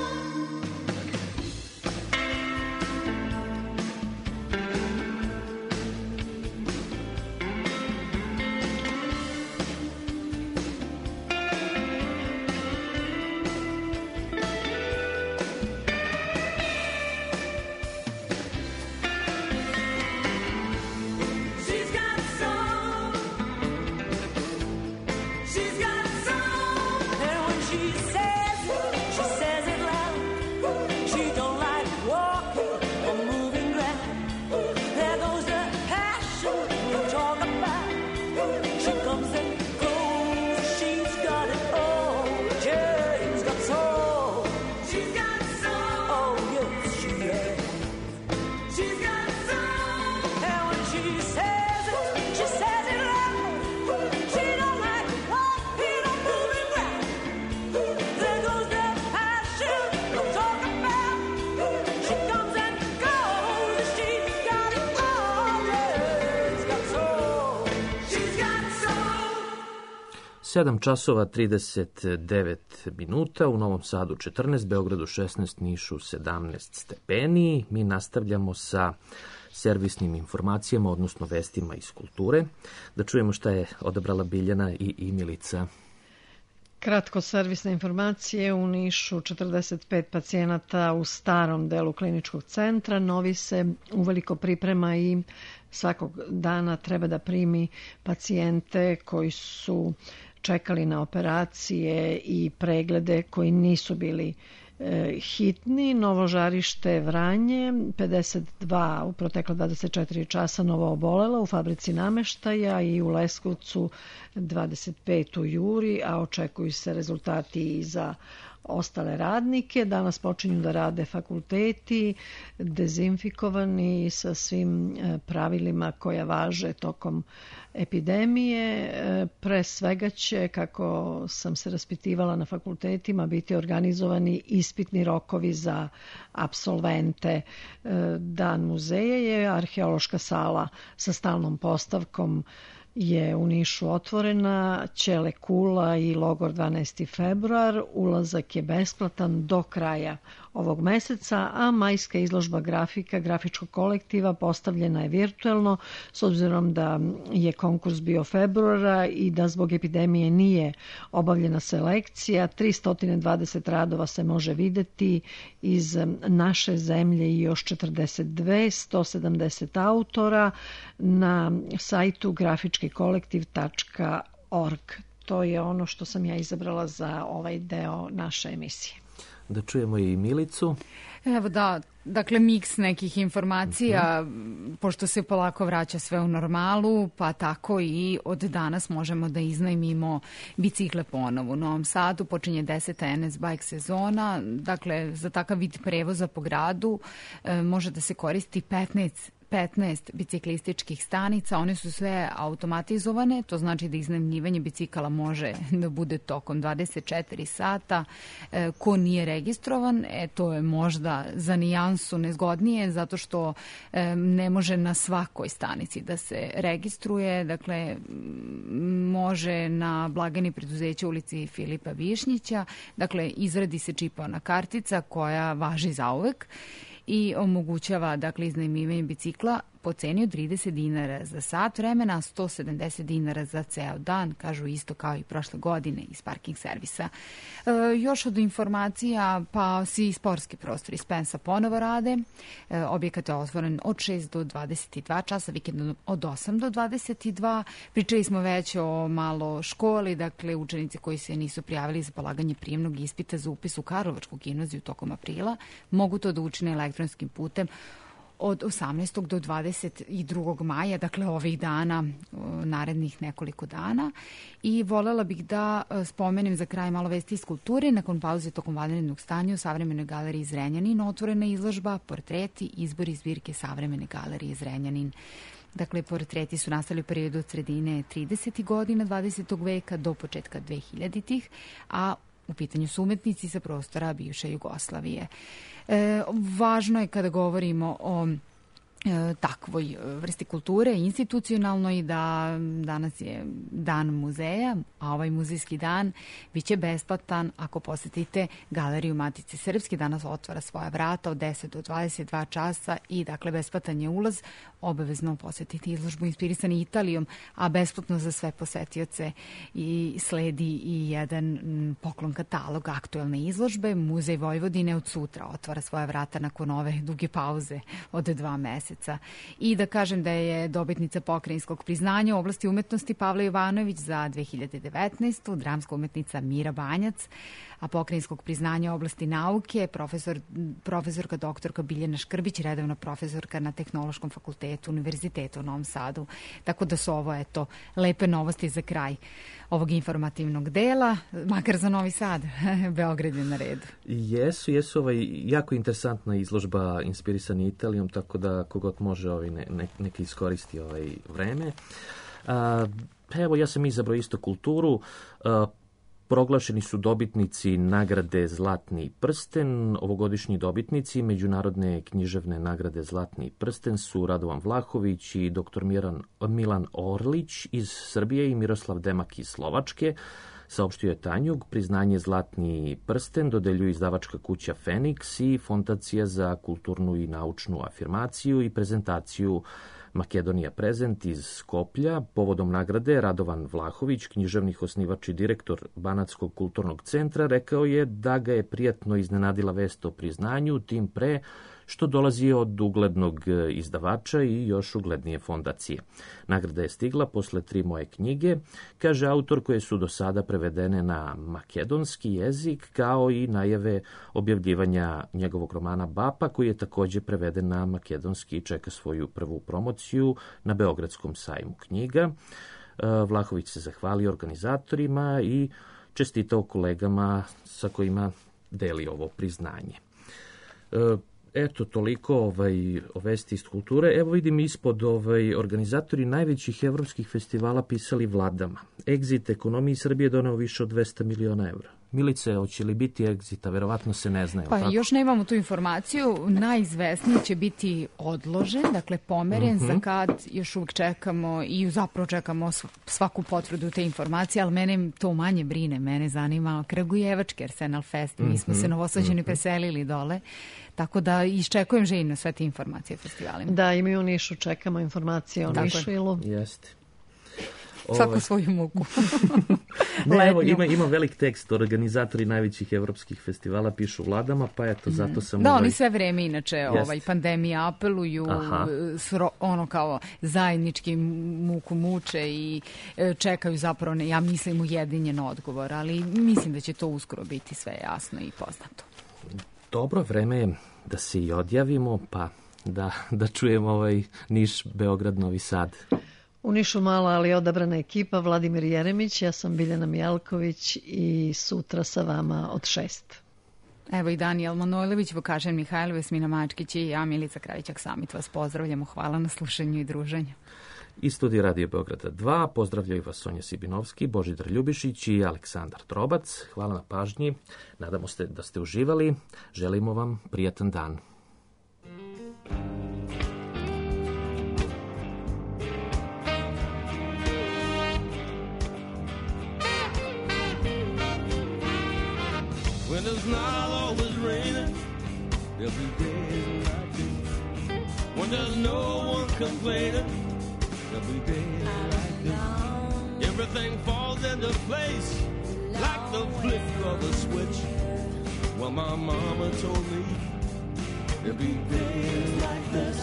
She's got soul. She's got soul. And when she says it loud. She don't like walking or moving ground. There goes the passion we talk about. She comes and goes. She's got it all. Jane's got soul. She's got soul. Oh yes, she has. She's got soul. And when she says it loud. She don't like walking or moving ground. There goes the passion we talk about. She comes and goes. She's got it all. She's got soul. She's got soul. 7 časova 39 minuta, u Novom Sadu 14, Beogradu 16, Nišu 17 stepeni. Mi nastavljamo sa servisnim informacijama, odnosno vestima iz kulture. Da čujemo šta je odabrala Biljana i Milica. Kratko servisne informacije. U Nišu 45 pacijenata u starom delu kliničkog centra. Novi se uveliko priprema i svakog dana treba da primi pacijente koji su čekali na operacije i preglede koji nisu bili hitni. Novo žarište Vranje, 52 u proteklo 24 časa novo obolela u fabrici nameštaja i u Leskovcu 25 u Juri, a očekuju se rezultati i za ostale radnike. Danas počinju da rade fakulteti, dezinfikovani sa svim pravilima koja važe tokom epidemije. Pre svega će, kako sam se raspitivala na fakultetima, biti organizovani ispitni rokovi za apsolvente. Dan muzeja je arheološka sala sa stalnom postavkom je u Nišu otvorena, Ćele Kula i logor 12. februar. Ulazak je besplatan do kraja ovog meseca, a majska izložba grafika grafičkog kolektiva postavljena je virtuelno s obzirom da je konkurs bio februara i da zbog epidemije nije obavljena selekcija. 320 radova se može videti iz naše zemlje i još 42, 170 autora na sajtu grafičkikolektiv.org. To je ono što sam ja izabrala za ovaj deo naše emisije. Da čujemo i Milicu. Evo da, dakle miks nekih informacija, pošto se polako vraća sve u normalu, pa tako i od danas možemo da iznajmimo bicikle ponovo. U Novom Sadu počinje 10. NS Bike sezona, dakle za takav vid prevoza po gradu može da se koristi 15 biciklističkih stanica, one su sve automatizovane, to znači da iznajmljivanje bicikala može da bude tokom 24 sata. Ko nije registrovan, to je možda za nijansu nezgodnije, zato što ne može na svakoj stanici da se registruje, dakle može na blagajni preduzeća ulici Filipa Višnjića, dakle izradi se čipovana kartica koja važi zauvek i omogućava dakle iznajmljivanje bicikla po ceni od 30 dinara za sat vremena, a 170 dinara za ceo dan, kažu isto kao i prošle godine iz parking servisa. Još od informacija, pa svi sportski prostori Spensa ponovo rade. Objekat je otvoren od 6 do 22 časa, vikendom od 8 do 22. Pričali smo već o malo školi, dakle učenici koji se nisu prijavili za polaganje prijemnog ispita za upis u Karlovačku gimnaziju tokom aprila mogu to da učine elektronskim putem od 18. do 22. maja, dakle ovih dana, narednih nekoliko dana. I voljela bih da spomenem za kraj malo vesti iz kulture. Nakon pauze tokom vanrednog stanja u Savremenoj galeriji Zrenjanin otvorena izložba Portreti, izbor i zbirke Savremene galerije Zrenjanin. Dakle, portreti su nastali u periodu od sredine 30. godina 20. veka do početka 2000-ih, a u pitanju su umetnici sa prostora bivše Jugoslavije. Važno je kada govorimo o takvoj vrsti kulture, institucionalnoj, da danas je dan muzeja, a ovaj muzejski dan biće besplatan ako posetite Galeriju Matice Srpske. Danas otvara svoja vrata od 10 do 22 časa i dakle besplatan je ulaz. Obavezno posetiti izložbu inspirisani Italijom, a besplatno za sve posetioce i sledi i jedan poklon katalog aktuelne izložbe. Muzej Vojvodine od sutra otvara svoja vrata nakon ove duge pauze od 2 meseca. I da kažem da je dobitnica pokrajinskog priznanja u oblasti umetnosti Pavla Jovanović za 2019. Dramska umetnica Mira Banjac, a pokrajinskog priznanja u oblasti nauke profesorka doktorka Biljana Škrbić, redovna profesorka na Tehnološkom fakultetu Univerziteta u Novom Sadu. Tako da su ovo, eto, lepe novosti za kraj ovog informativnog dela, makar za Novi Sad. Beograd je na redu. Jesu jako interesantna izložba inspirisani Italijom, tako da kogod može neki iskoristi vreme. Evo, ja sam izabrao isto kulturu. Proglašeni su dobitnici nagrade Zlatni prsten. Ovogodišnji dobitnici Međunarodne književne nagrade Zlatni prsten su Radovan Vlahović i dr. Milan Orlić iz Srbije i Miroslav Demak iz Slovačke. Saopštio je Tanjug. Priznanje Zlatni prsten dodeljuje izdavačka kuća Feniks i Fondacija za kulturnu i naučnu afirmaciju i prezentaciju Makedonija prezent iz Skoplja. Povodom nagrade Radovan Vlahović, književnih osnivač i direktor Banatskog kulturnog centra, rekao je da ga je prijatno iznenadila vest o priznanju, tim pre što dolazi od uglednog izdavača i još uglednije fondacije. Nagrada je stigla posle 3 moje knjige, kaže autor, koje su do sada prevedene na makedonski jezik, kao i najave objavljivanja njegovog romana Bapa, koji je također preveden na makedonski i čeka svoju prvu promociju na Beogradskom sajmu knjiga. Vlahović se zahvalio organizatorima i čestitao kolegama sa kojima deli ovo priznanje. Eto, toliko o vesti iz kulture. Evo vidim ispod organizatori najvećih evropskih festivala pisali vladama. Exit ekonomiji Srbije doneo više od 200 miliona evra. Milice, hoće li biti Exita? Verovatno se ne znaju. Pa tako? Još nemamo tu informaciju. Najizvesniji će biti odložen, dakle pomeren za kad još uvijek čekamo i zapravo čekamo svaku potvrdu te informacije, ali mene to manje brine. Mene zanima Kragujevački Arsenal Fest. Mi smo se Novosađani preselili dole. Tako da iščekujem željno sve te informacije o festivalima. Da, i mi u Nišu čekamo informacije o Nišilu. Jeste. Svaku svoju muku. Ne, evo, ima velik tekst. Organizatori najvećih evropskih festivala pišu vladama, pa eto, zato sam... Da, oni sve vreme, inače, pandemija apeluju, ono kao zajednički muku muče i čekaju zapravo, ja mislim, ujedinjen odgovor, ali mislim da će to uskoro biti sve jasno i poznato. Dobro, vreme je da se i odjavimo, pa da čujemo Niš, Beograd, Novi Sad. U Nišu mala, ali odabrana ekipa, Vladimir Jeremić, ja sam Biljana Mijalković i sutra sa vama od 6. Evo i Danijel Manojlović, Vukašen Mihajlov, Vesmina Mačkić i ja, Milica Kravićak-Samit, vas pozdravljamo. Hvala na slušanju i druženju. Iz studija Radio Beograda 2 pozdravljaju vas Sonja Sibinovski, Božidar Ljubišić i Aleksandar Trobac. Hvala na pažnji. Nadamo se da ste uživali. Želimo vam prijatan dan. When it's not always raining, there'll be days like this. when there's no one complaining, there'll be days like this. Everything falls into place like the flick of a switch. Well, my mama told me there'll be days like this,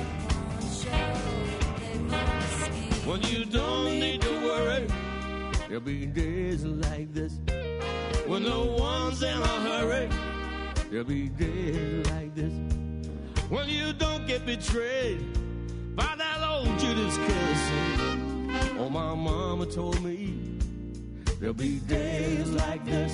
when you don't need to worry. There'll be days like this, when no one's in a hurry. There'll be days like this, when you don't get betrayed by that old Judas kiss. Oh, my mama told me there'll be days like this,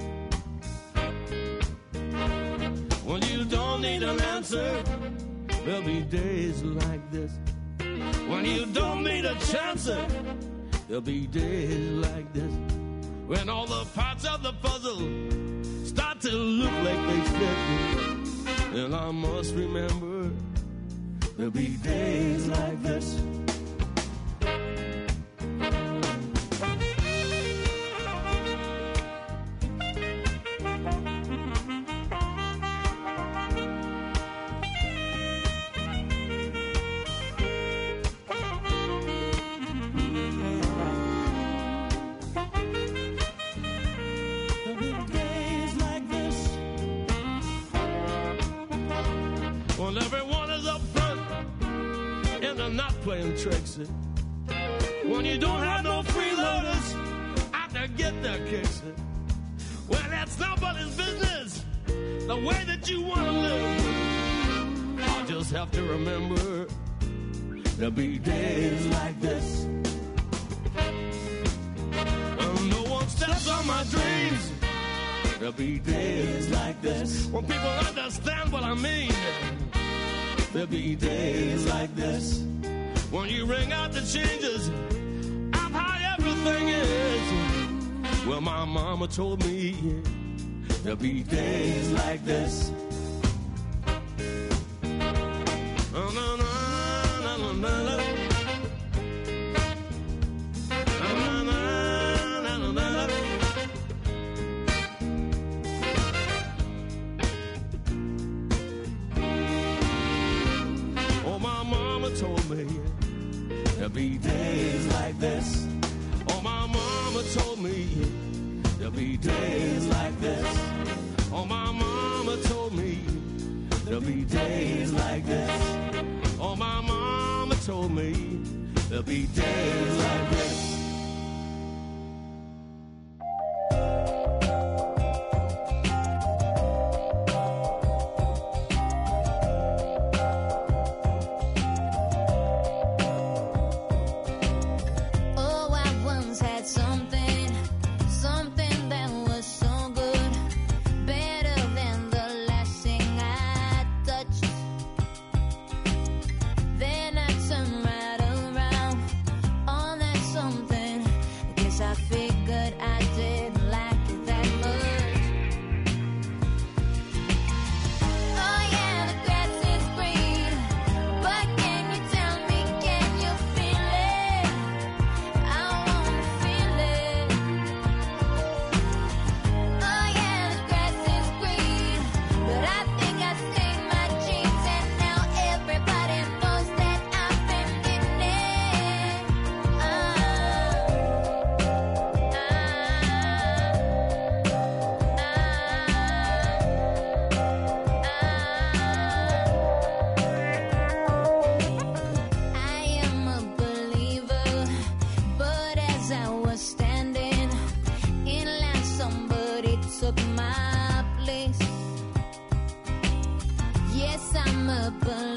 when you don't need an answer. There'll be days like this, when you don't need a chance. There'll be days like this, when all the parts of the puzzle start to look like they fit. And I must remember there'll be days like this. Playing tricks, when you don't have no freeloaders out to get their kicks. Well, that's nobody's business, the way that you want to live. I'll just have to remember there'll be days like this, when no one steps on my dreams. There'll be days like this, when people understand what I mean. There'll be days like this, when you ring out the changes of how everything is. Well, my mama told me there'll be days like this. Oh, my mama told me there'll be days like this. Oh, my mama told me there'll be days like this. Oh, my mama told me there'll be days like this. Oh, my mama told me there'll be days like this. took my place. Yes, I'm a believer.